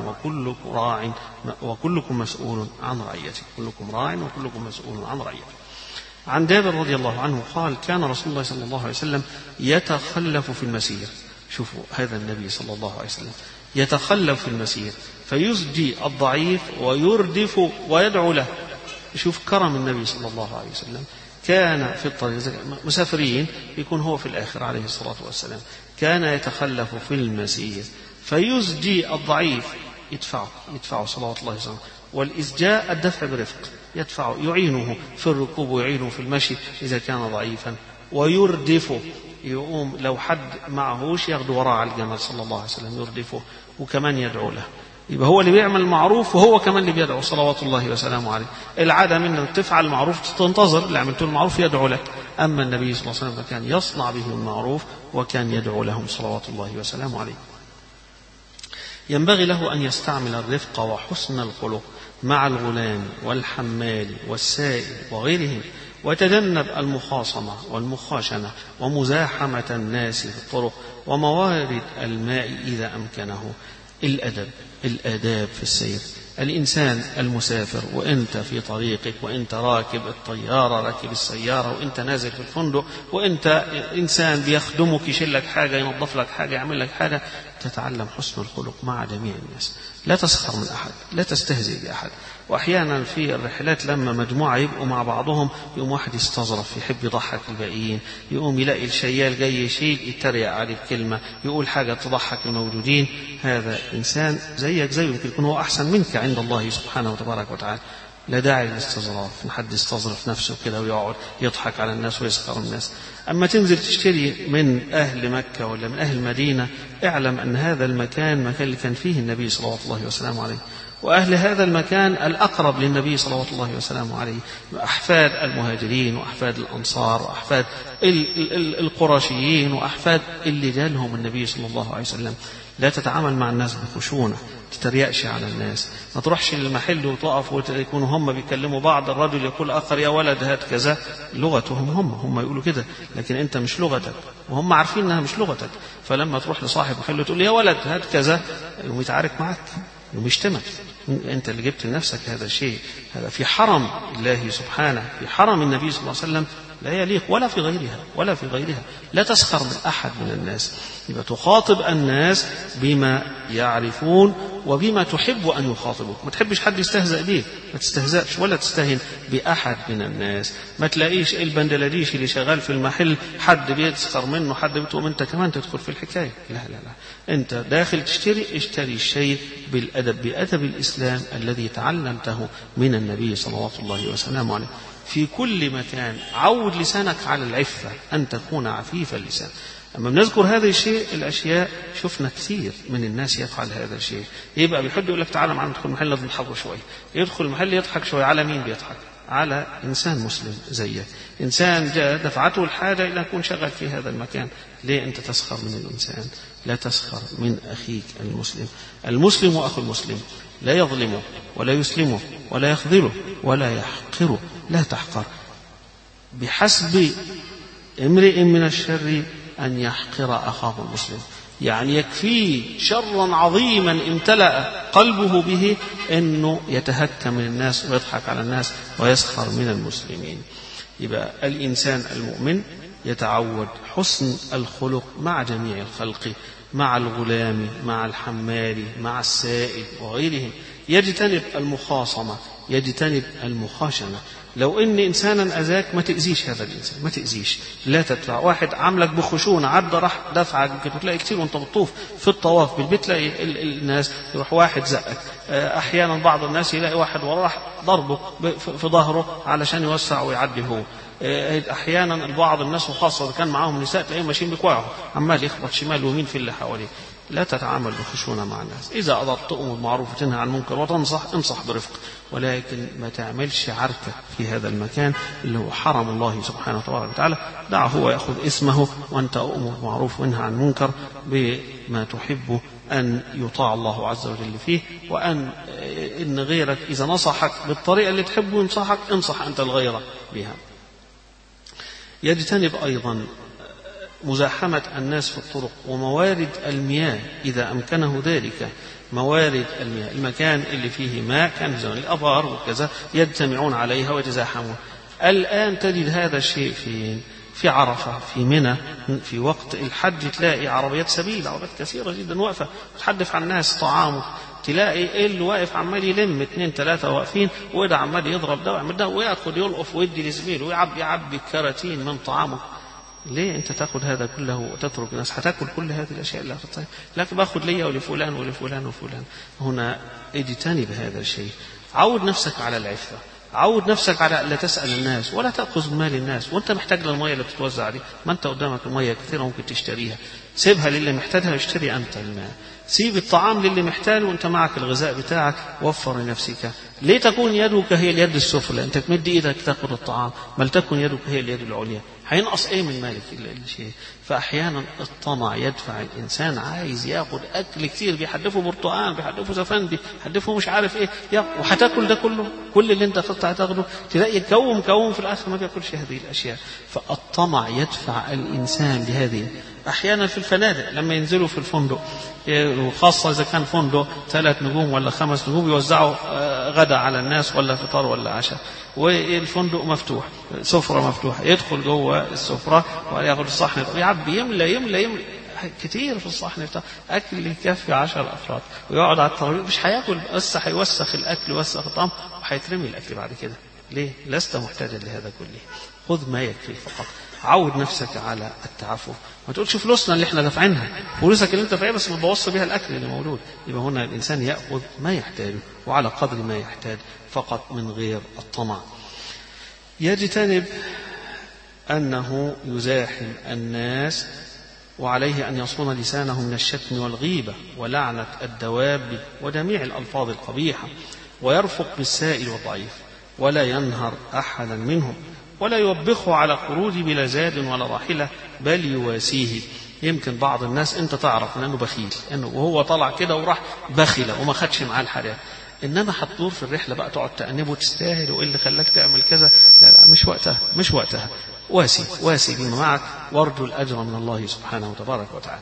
وكلكم مسؤول عن رعيته. كلكم راع وكلكم مسؤول عن رعيته. عن جابر رضي الله عنه قال كان رسول الله صلى الله عليه وسلم يتخلف في المسير. شوفوا هذا النبي صلى الله عليه وسلم يتخلف في المسير فيزجي الضعيف ويردف ويدعو له. شوف كرم النبي صلى الله عليه وسلم. كان في الطريق مسافرين يكون هو في الآخر عليه الصلاة والسلام، كان يتخلف في المسير فيزجي الضعيف، يدفعه صلوات الله وسلامه. والإسجاء الدفع برفق، يدفع يعينه في الركوب ويعينه في المشي إذا كان ضعيفا. ويردفه، يقوم لو حد معهوش ياخده وراء على الجمل صلى الله عليه وسلم يردفه، وكمان يدعو له. يبقى هو اللي بيعمل المعروف وهو كمان اللي بيدعو صلوات الله وسلامه عليه. العادة منك تفعل المعروف تنتظر اللي عملته المعروف يدعو لك، أما النبي صلى الله عليه وسلم كان يصنع به المعروف وكان يدعو لهم صلوات الله وسلامه عليه. ينبغي له أن يستعمل الرفق وحسن الخلق مع الغلام والحمال والسائل وغيرهم، ويتجنب المخاصمة والمخاشنة ومزاحمة الناس في الطرق وموارد الماء إذا أمكنه. الآداب في السير. الإنسان المسافر وإنت في طريقك، وإنت راكب الطيارة راكب السيارة، وإنت نازل في الفندق، وإنت إنسان بيخدمك يشيلك حاجة ينظف لك حاجة يعمل لك حاجة، تتعلم حسن الخلق مع جميع الناس. لا تسخر من أحد، لا تستهزئ بأحد. وأحيانا في الرحلات لما مجموعة يبقوا مع بعضهم يقوم واحد يستظرف يحب يضحك الباقيين، يقوم يلاقي الشيال جاي يشيل يتريق عليه بكلمة، يقول حاجة تضحك الموجودين. هذا إنسان زيك زيه، يمكن يكون هو أحسن منك عند الله سبحانه وتبارك وتعالى. لا داعي للاستظراف، إن حد يستظرف نفسه كده ويقعد يضحك على الناس ويسخر الناس. أما تنزل تشتري من أهل مكة ولا من أهل المدينة، اعلم أن هذا المكان مكان اللي كان فيه النبي صلوات الله وسلامه عليه، وأهل هذا المكان الأقرب للنبي صلوات الله وسلامه عليه، أحفاد المهاجرين وأحفاد الأنصار وأحفاد القرشيين وأحفاد اللي جالهم النبي صلى الله عليه وسلم. لا تتعامل مع الناس بخشونة، تتريقش على الناس، ما تروحش للمحل وتقف ويكونوا هم بيكلموا بعض، الرجل يقول آخر يا ولد هات كذا، لغتهم هم يقولوا كده، لكن أنت مش لغتك وهم عارفين أنها مش لغتك. فلما تروح لصاحب محل وتقول يا ولد هات كذا، يقوم يتعارك معك ويشتمك. أنت اللي جبت لنفسك هذا الشيء. هذا في حرم الله سبحانه، في حرم النبي صلى الله عليه وسلم، لا يليق ولا في غيرها. لا تسخر من أحد من الناس، يبقى تخاطب الناس بما يعرفون وبما تحب أن يخاطبك. ما تحبش حد يستهزأ بيك، ما تستهزأش ولا تستهين بأحد من الناس. ما تلاقيش البنجلاديش اللي شغال في المحل حد بيتسخر منه، حد بتقوم أنت كمان تدخل في الحكاية. لا لا لا، أنت داخل تشتري، اشتري الشيء بالأدب، بأدب الإسلام الذي تعلمته من النبي صلى الله عليه وسلم. في كل مكان عود لسانك على العفة، أن تكون عفيف اللسان. أما بنذكر هذا الشيء، الأشياء شفنا كثير من الناس يفعل هذا الشيء. يبقى بيحب يقول لك تعالى معنا ندخل المحل نضحك شوية، يدخل المحل يضحك شوية. على مين بيضحك؟ على إنسان مسلم زيك، إنسان جاء دفعته الحاجة إلى أن يكون شغال في هذا المكان. ليه أنت تسخر من الإنسان؟ لا تسخر من أخيك المسلم. المسلم وأخو المسلم لا يظلمه ولا يسلمه ولا يخذله ولا يحقره. لا تحقر. بحسب امرئ من الشر أن يحقر أخاه المسلم. يعني يكفيه شرا عظيما امتلأ قلبه به أنه يتهكم من الناس ويضحك على الناس ويسخر من المسلمين. يبقى الإنسان المؤمن يتعود حسن الخلق مع جميع الخلق، مع الغلام، مع الحمال، مع السائل وغيرهم. يجتنب المخاصمة، يجتنب المخاشنة. لو ان انسانا اذاك ما تاذيش هذا الانسان، ما تاذيش، لا تدفع. واحد عاملك بخشونه عدى راح دفعك، كنت تلاقي كتير وانت بتطوف في الطواف بالبيت تلاقي الناس يروح واحد زقك. احيانا بعض الناس يلاقي واحد وراه راح ضربه في ظهره علشان يوسع ويعدي هو. احيانا البعض الناس وخاصه اذا كان معاهم نساء تلاقيهم ماشيين بكوعهم عمال يخبط شمال ويمين في اللي حواليه. لا تتعامل بخشونة مع الناس. إذا أردت تأمر بالمعروف وتنهى عن المنكر وتنصح، انصح برفق، ولكن ما تعملش عركة في هذا المكان اللي هو حرم الله سبحانه وتعالى. دعه هو يأخذ اسمه، وأنت أمر بالمعروف وانهى عن المنكر بما تحب أن يطاع الله عز وجل فيه، وأن إن غيرك إذا نصحك بالطريقة اللي تحبه ينصحك، انصح أنت الغير بها. يجتنب أيضا مزاحمة الناس في الطرق وموارد المياه إذا أمكنه ذلك. موارد المياه، المكان اللي فيه ماء كان زمان الأبار وكذا يجتمعون عليها ويتزاحمون. الآن تجد هذا الشيء في عرفة، في منى، في وقت الحج تلاقي عربيات سبيل، عربيات كثيرة جدا واقفة تحدث عن الناس طعامه. تلاقي اللي واقف عمال يلم 2 3 واقفين، وده عمال يضرب ده ويعمل ده ويأخذ يلقف ويدي لزميله ويعبي كراتين من طعامه. ليه أنت تأخذ هذا كله وتترك الناس؟ هتأكل كل هذه الأشياء اللي أخذتها، لكن باخذ لي ولفلان ولفلان وفلان. هنا اجتنب هذا الشيء. عود نفسك على العفة، عود نفسك على لا تسأل الناس ولا تأخذ مال الناس وأنت محتاج للمية اللي بتتوزع دي. ما أنت قدامك المية كثيرة ممكن تشتريها، سيبها للي محتاجها واشتري أنت الماء. سيب الطعام للي محتاج وأنت معك الغذاء بتاعك، وفر لنفسك. ليه تكون يدك هي اليد السفلى؟ أنت تمد إيدك تأخذ الطعام، بل تكن يدك هي اليد العليا. هينقص ايه من مالك الا الشيء؟ فاحيانا الطمع يدفع الانسان عايز ياخذ اكل كثير، بيحدفه برتقال، بيحدفه زفندي، بيحدفه مش عارف ايه، وهتاكل ده كله، كل اللي انت اخذته هتاخده، تلاقي كوم في الاخر ما بياكلش هذه الاشياء. فالطمع يدفع الانسان لهذه. احيانا في الفنادق لما ينزلوا في الفندق، وخاصه اذا كان فندق 3 نجوم ولا 5 نجوم، يوزعوا غدا على الناس ولا فطار ولا عشاء، والفندق مفتوح، سفرة مفتوحة، يدخل جوه السفرة وياخذ الصحن ويعبي يملى كتير في الصحن بتاعه، أكل يكفي 10 أفراد، ويقعد على الطاولة مش هياكل، بس هيوسخ الأكل ويوسخ الطعام وهيترمي الأكل بعد كده. ليه؟ لست محتاجا لهذا كله، خذ ما يكفي فقط. عود نفسك على التعفف، ما تقولش فلوسنا اللي احنا دافعينها، فلوسك اللي انت دافعها بس ما تبوظش بها الأكل اللي موجود. يبقى هنا الإنسان يأخذ ما يحتاجه وعلى قدر ما يحتاج فقط من غير الطمع. يجتنب أنه يزاحم الناس، وعليه أن يصون لسانه من الشتم والغيبة ولعنة الدواب وجميع الألفاظ القبيحة، ويرفق بالسائل والضعيف ولا ينهر أحدا منهم، ولا يوبخه على خروج بلا زاد ولا راحلة، بل يواسيه. يمكن بعض الناس انت تعرف انه بخيل، انه وهو طلع كده وراح بخيله وما خدش معاه الحاجات، انما هتدور في الرحله بقى تقعد تأنبه وتستاهل وايه اللي خلاك تعمل كذا. لا مش وقتها. واسي بما معك وارجو الاجر من الله سبحانه وتبارك وتعالى.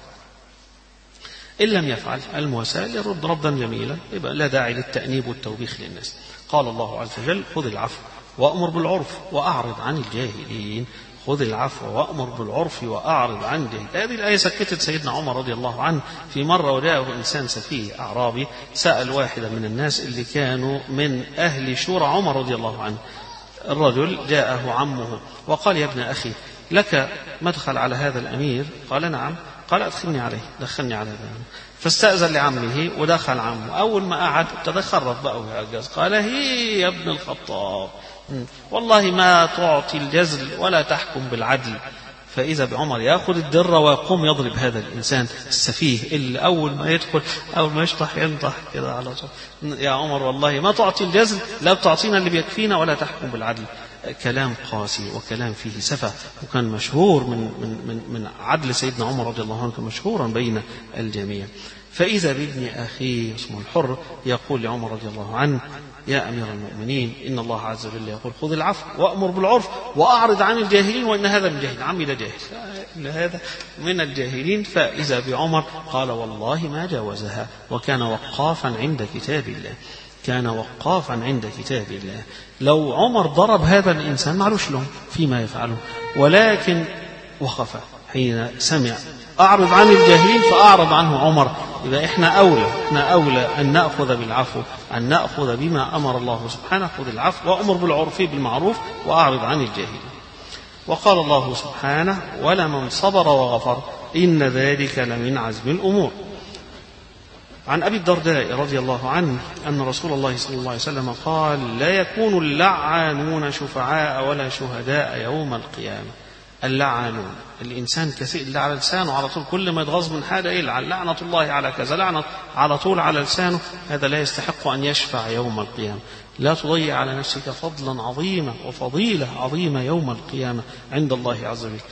ان لم يفعل المواساة يرد ردا جميلا، يبقى لا داعي للتأنيب والتوبيخ للناس. قال الله عز وجل: خذ العفو وأمر بالعرف وأعرض عن الجاهلين. خذ العفو وأمر بالعرف وأعرض عن جهل. هذه الآية سكتت سيدنا عمر رضي الله عنه في مرة، وجاءه إنسان سفيه أعرابي سأل واحدا من الناس اللي كانوا من أهل شورى عمر رضي الله عنه. الرجل جاءه عمه وقال: يا ابن أخي، لك مدخل على هذا الأمير؟ قال: نعم. قال: أدخلني عليه، دخلني على هذا. فاستأذن لعمه ودخل عمه. أول ما قعد تخرف بقى ويعجز. قال: هي يا ابن الخطاب، والله ما تعطي الجزل ولا تحكم بالعدل. فإذا بعمر يأخذ الدرة ويقوم يضرب هذا الإنسان السفيه اللي أول ما يدخل أول ما يشطح ينطح كده على طول. يا عمر والله ما تعطي الجزل، لا بتعطينا اللي بيكفينا ولا تحكم بالعدل. كلام قاسي وكلام فيه سفه، وكان مشهور من عدل سيدنا عمر رضي الله عنه، كان مشهورا بين الجميع. فإذا بابن أخيه اسمه الحر يقول لعمر رضي الله عنه: يا أمير المؤمنين، إن الله عز وجل يقول: خذ العفو وأمر بالعرف وأعرض عن الجاهلين، وإن هذا من جاهل. عمي ده جاهل، إن هذا من الجاهلين. فإذا بعمر قال: والله ما جاوزها، وكان وقافا عند كتاب الله، كان وقافا عند كتاب الله. لو عمر ضرب هذا الإنسان معلوش له فيما يفعله، ولكن وقف حين سمع أعرض عن الجاهلين فأعرض عنه عمر. إذا إحنا أولى أن نأخذ بالعفو، أن نأخذ بما أمر الله سبحانه: خذ العفو وأمر بالعرف بالمعروف وأعرض عن الجاهلين. وقال الله سبحانه: ولمن صبر وغفر إن ذلك لمن عزم الأمور. عن أبي الدرداء رضي الله عنه أن رسول الله صلى الله عليه وسلم قال: لا يكون اللعانون شفعاء ولا شهداء يوم القيامة. اللعانون، الإنسان كثير اللي على لسانه على طول، كل ما يتغاظ من حاجة يلعن، لعنة الله على كذا، لعنة على طول على لسانه، هذا لا يستحق أن يشفع يوم القيامة. لا تضيع على نفسك فضلا عظيما وفضيلة عظيمة يوم القيامة عند الله عز وجل.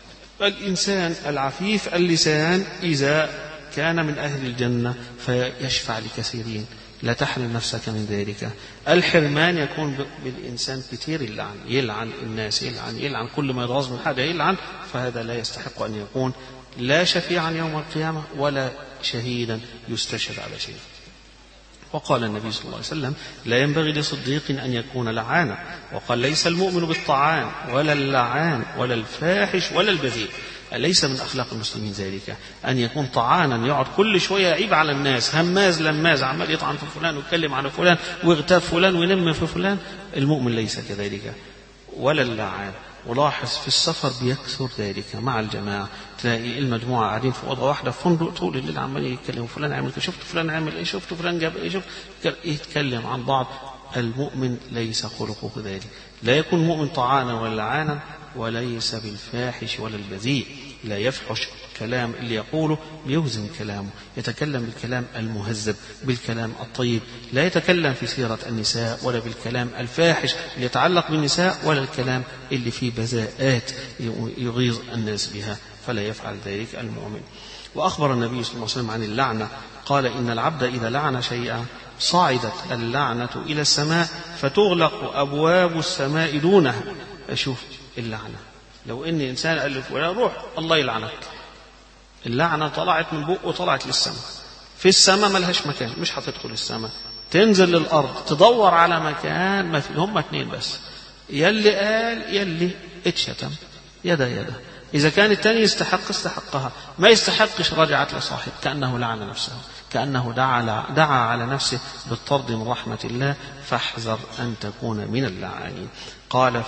الإنسان العفيف اللسان إذا كان من أهل الجنة فيشفع لكثيرين، لا تحرم نفسك من ذلك. الحرمان يكون بالإنسان كثير اللعن، يلعن الناس، يلعن كل ما يتغاظ من حاجة يلعن، فهذا لا يستحق أن يكون لا شفيعا يوم القيامة ولا شهيدا يستشهد على شيء. وقال النبي صلى الله عليه وسلم: لا ينبغي لصديق أن يكون لعانا. وقال: ليس المؤمن بالطعان ولا اللعان ولا الفاحش ولا البذيء. ليس من أخلاق المسلمين ذلك أن يكون طعانا، يقعد كل شوية يعيب على الناس، هماز لماز، عمال يطعن في فلان ويتكلم على فلان ويغتاب فلان ويلم في فلان. المؤمن ليس كذلك. ولا اللعان. ولاحظ في السفر بيكثر ذلك مع الجماعة، تلاقي المجموعة قاعدين في أوضة واحدة في فندق طول الليل عمال يتكلموا: فلان عمل كذا، شفت فلان عمل إيه، شفت فلان جاب إيه، شفت، يتكلم عن بعض. المؤمن ليس خلقه كذلك، لا يكون مؤمن طعانا ولا لعانا، وليس بالفاحش ولا البذيء. لا يفحش كلام اللي يقوله بيوزن كلامه، يتكلم بالكلام المهذب، بالكلام الطيب، لا يتكلم في سيرة النساء ولا بالكلام الفاحش اللي يتعلق بالنساء، ولا الكلام اللي فيه بذاءات يغيظ الناس بها، فلا يفعل ذلك المؤمن. وأخبر النبي صلى الله عليه وسلم عن اللعنة، قال: إن العبد إذا لعن شيئا صعدت اللعنة إلى السماء فتغلق أبواب السماء دونها. أشوف اللعنة، لو إن إنسان قال لفلان: روح الله يلعنك، اللعنة طلعت من بقه وطلعت للسماء، في السماء ملهاش مكان، مش هتدخل السماء، تنزل للأرض تدور على مكان ما في، هم اتنين بس، يلي قال يلي اتشتم، يدا إذا كان التاني يستحق استحقها، ما يستحقش رجعت لصاحب، كأنه لعن نفسه، كأنه دعا على نفسه بالطرد من رحمة الله. فاحذر أن تكون من اللعانين. قال: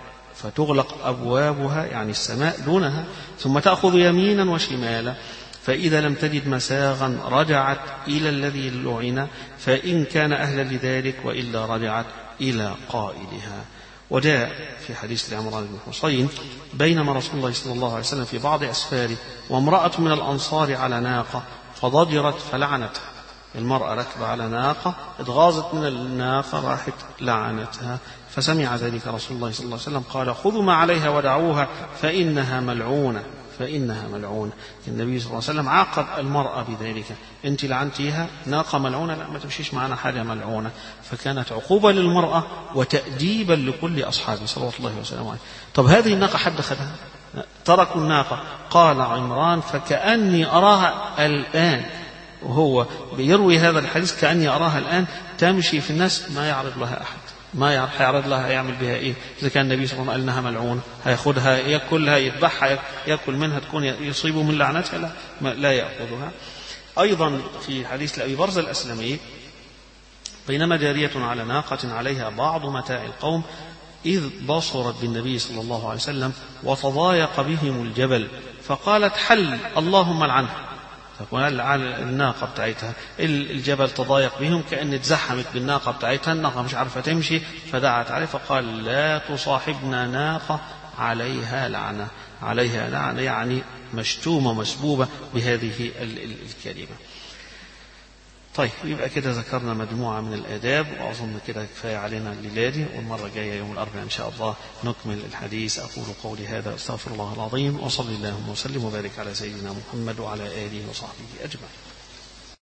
فتغلق أبوابها يعني السماء دونها، ثم تأخذ يمينا وشمالا، فإذا لم تجد مساغا رجعت إلى الذي لعن، فإن كان أهلا لذلك، وإلا رجعت إلى قائلها. وجاء في حديث عمران بن حصين: بينما رسول الله صلى الله عليه وسلم في بعض أسفاره وامرأة من الأنصار على ناقة فضجرت فلعنتها. المرأة ركب على ناقة، اتغاظت من الناقة، راحت لعنتها. فسمع ذلك رسول الله صلى الله عليه وسلم قال: خذوا ما عليها ودعوها فإنها ملعونة، فإنها ملعونة. النبي صلى الله عليه وسلم عاقب المرأة بذلك: أنت لعنتيها، ناقة ملعونة، لا ما تمشيش معنا حاجة ملعونة. فكانت عقوبة للمرأة وتأديبا لكل أصحابه صلوات الله وسلامه عليه. طب هذه الناقة حد خدها؟ تركوا الناقة. قال عمران: فكأني أراها الآن، وهو بيروي هذا الحديث كأني أراها الآن تمشي في الناس ما يعرض لها أحد، ما يعرف هيعرض لها يعمل بها إيه. إذا كان النبي صلى الله عليه وسلم قال إنها ملعونة هياخدها يأكلها يذبحها يأكل منها تكون يصيبه من لعنتها؟ لا يأخذها. أيضا في حديث لأبي برزة الأسلمي بينما جارية على ناقة عليها بعض متاع القوم إذ بصرت بالنبي صلى الله عليه وسلم وتضايق بهم الجبل فقالت حل اللهم العنها. فقال على الناقة بتاعتها الجبل تضايق بهم كأن اتزحمت بالناقة بتاعتها، الناقة مش عارفة تمشي فدعت عليه فقال لا تصاحبنا ناقة عليها لعنة. عليها لعنة يعني مشتومة مسبوبة بهذه الكلمة. طيب يبقى كده ذكرنا مجموعة من الآداب، وأظن كده كفاية علينا الليلة دي، والمرة الجاية يوم الأربعاء إن شاء الله نكمل الحديث. أقول قولي هذا أستغفر الله العظيم، وصلى اللهم وسلم وبارك على سيدنا محمد وعلى آله وصحبه أجمعين.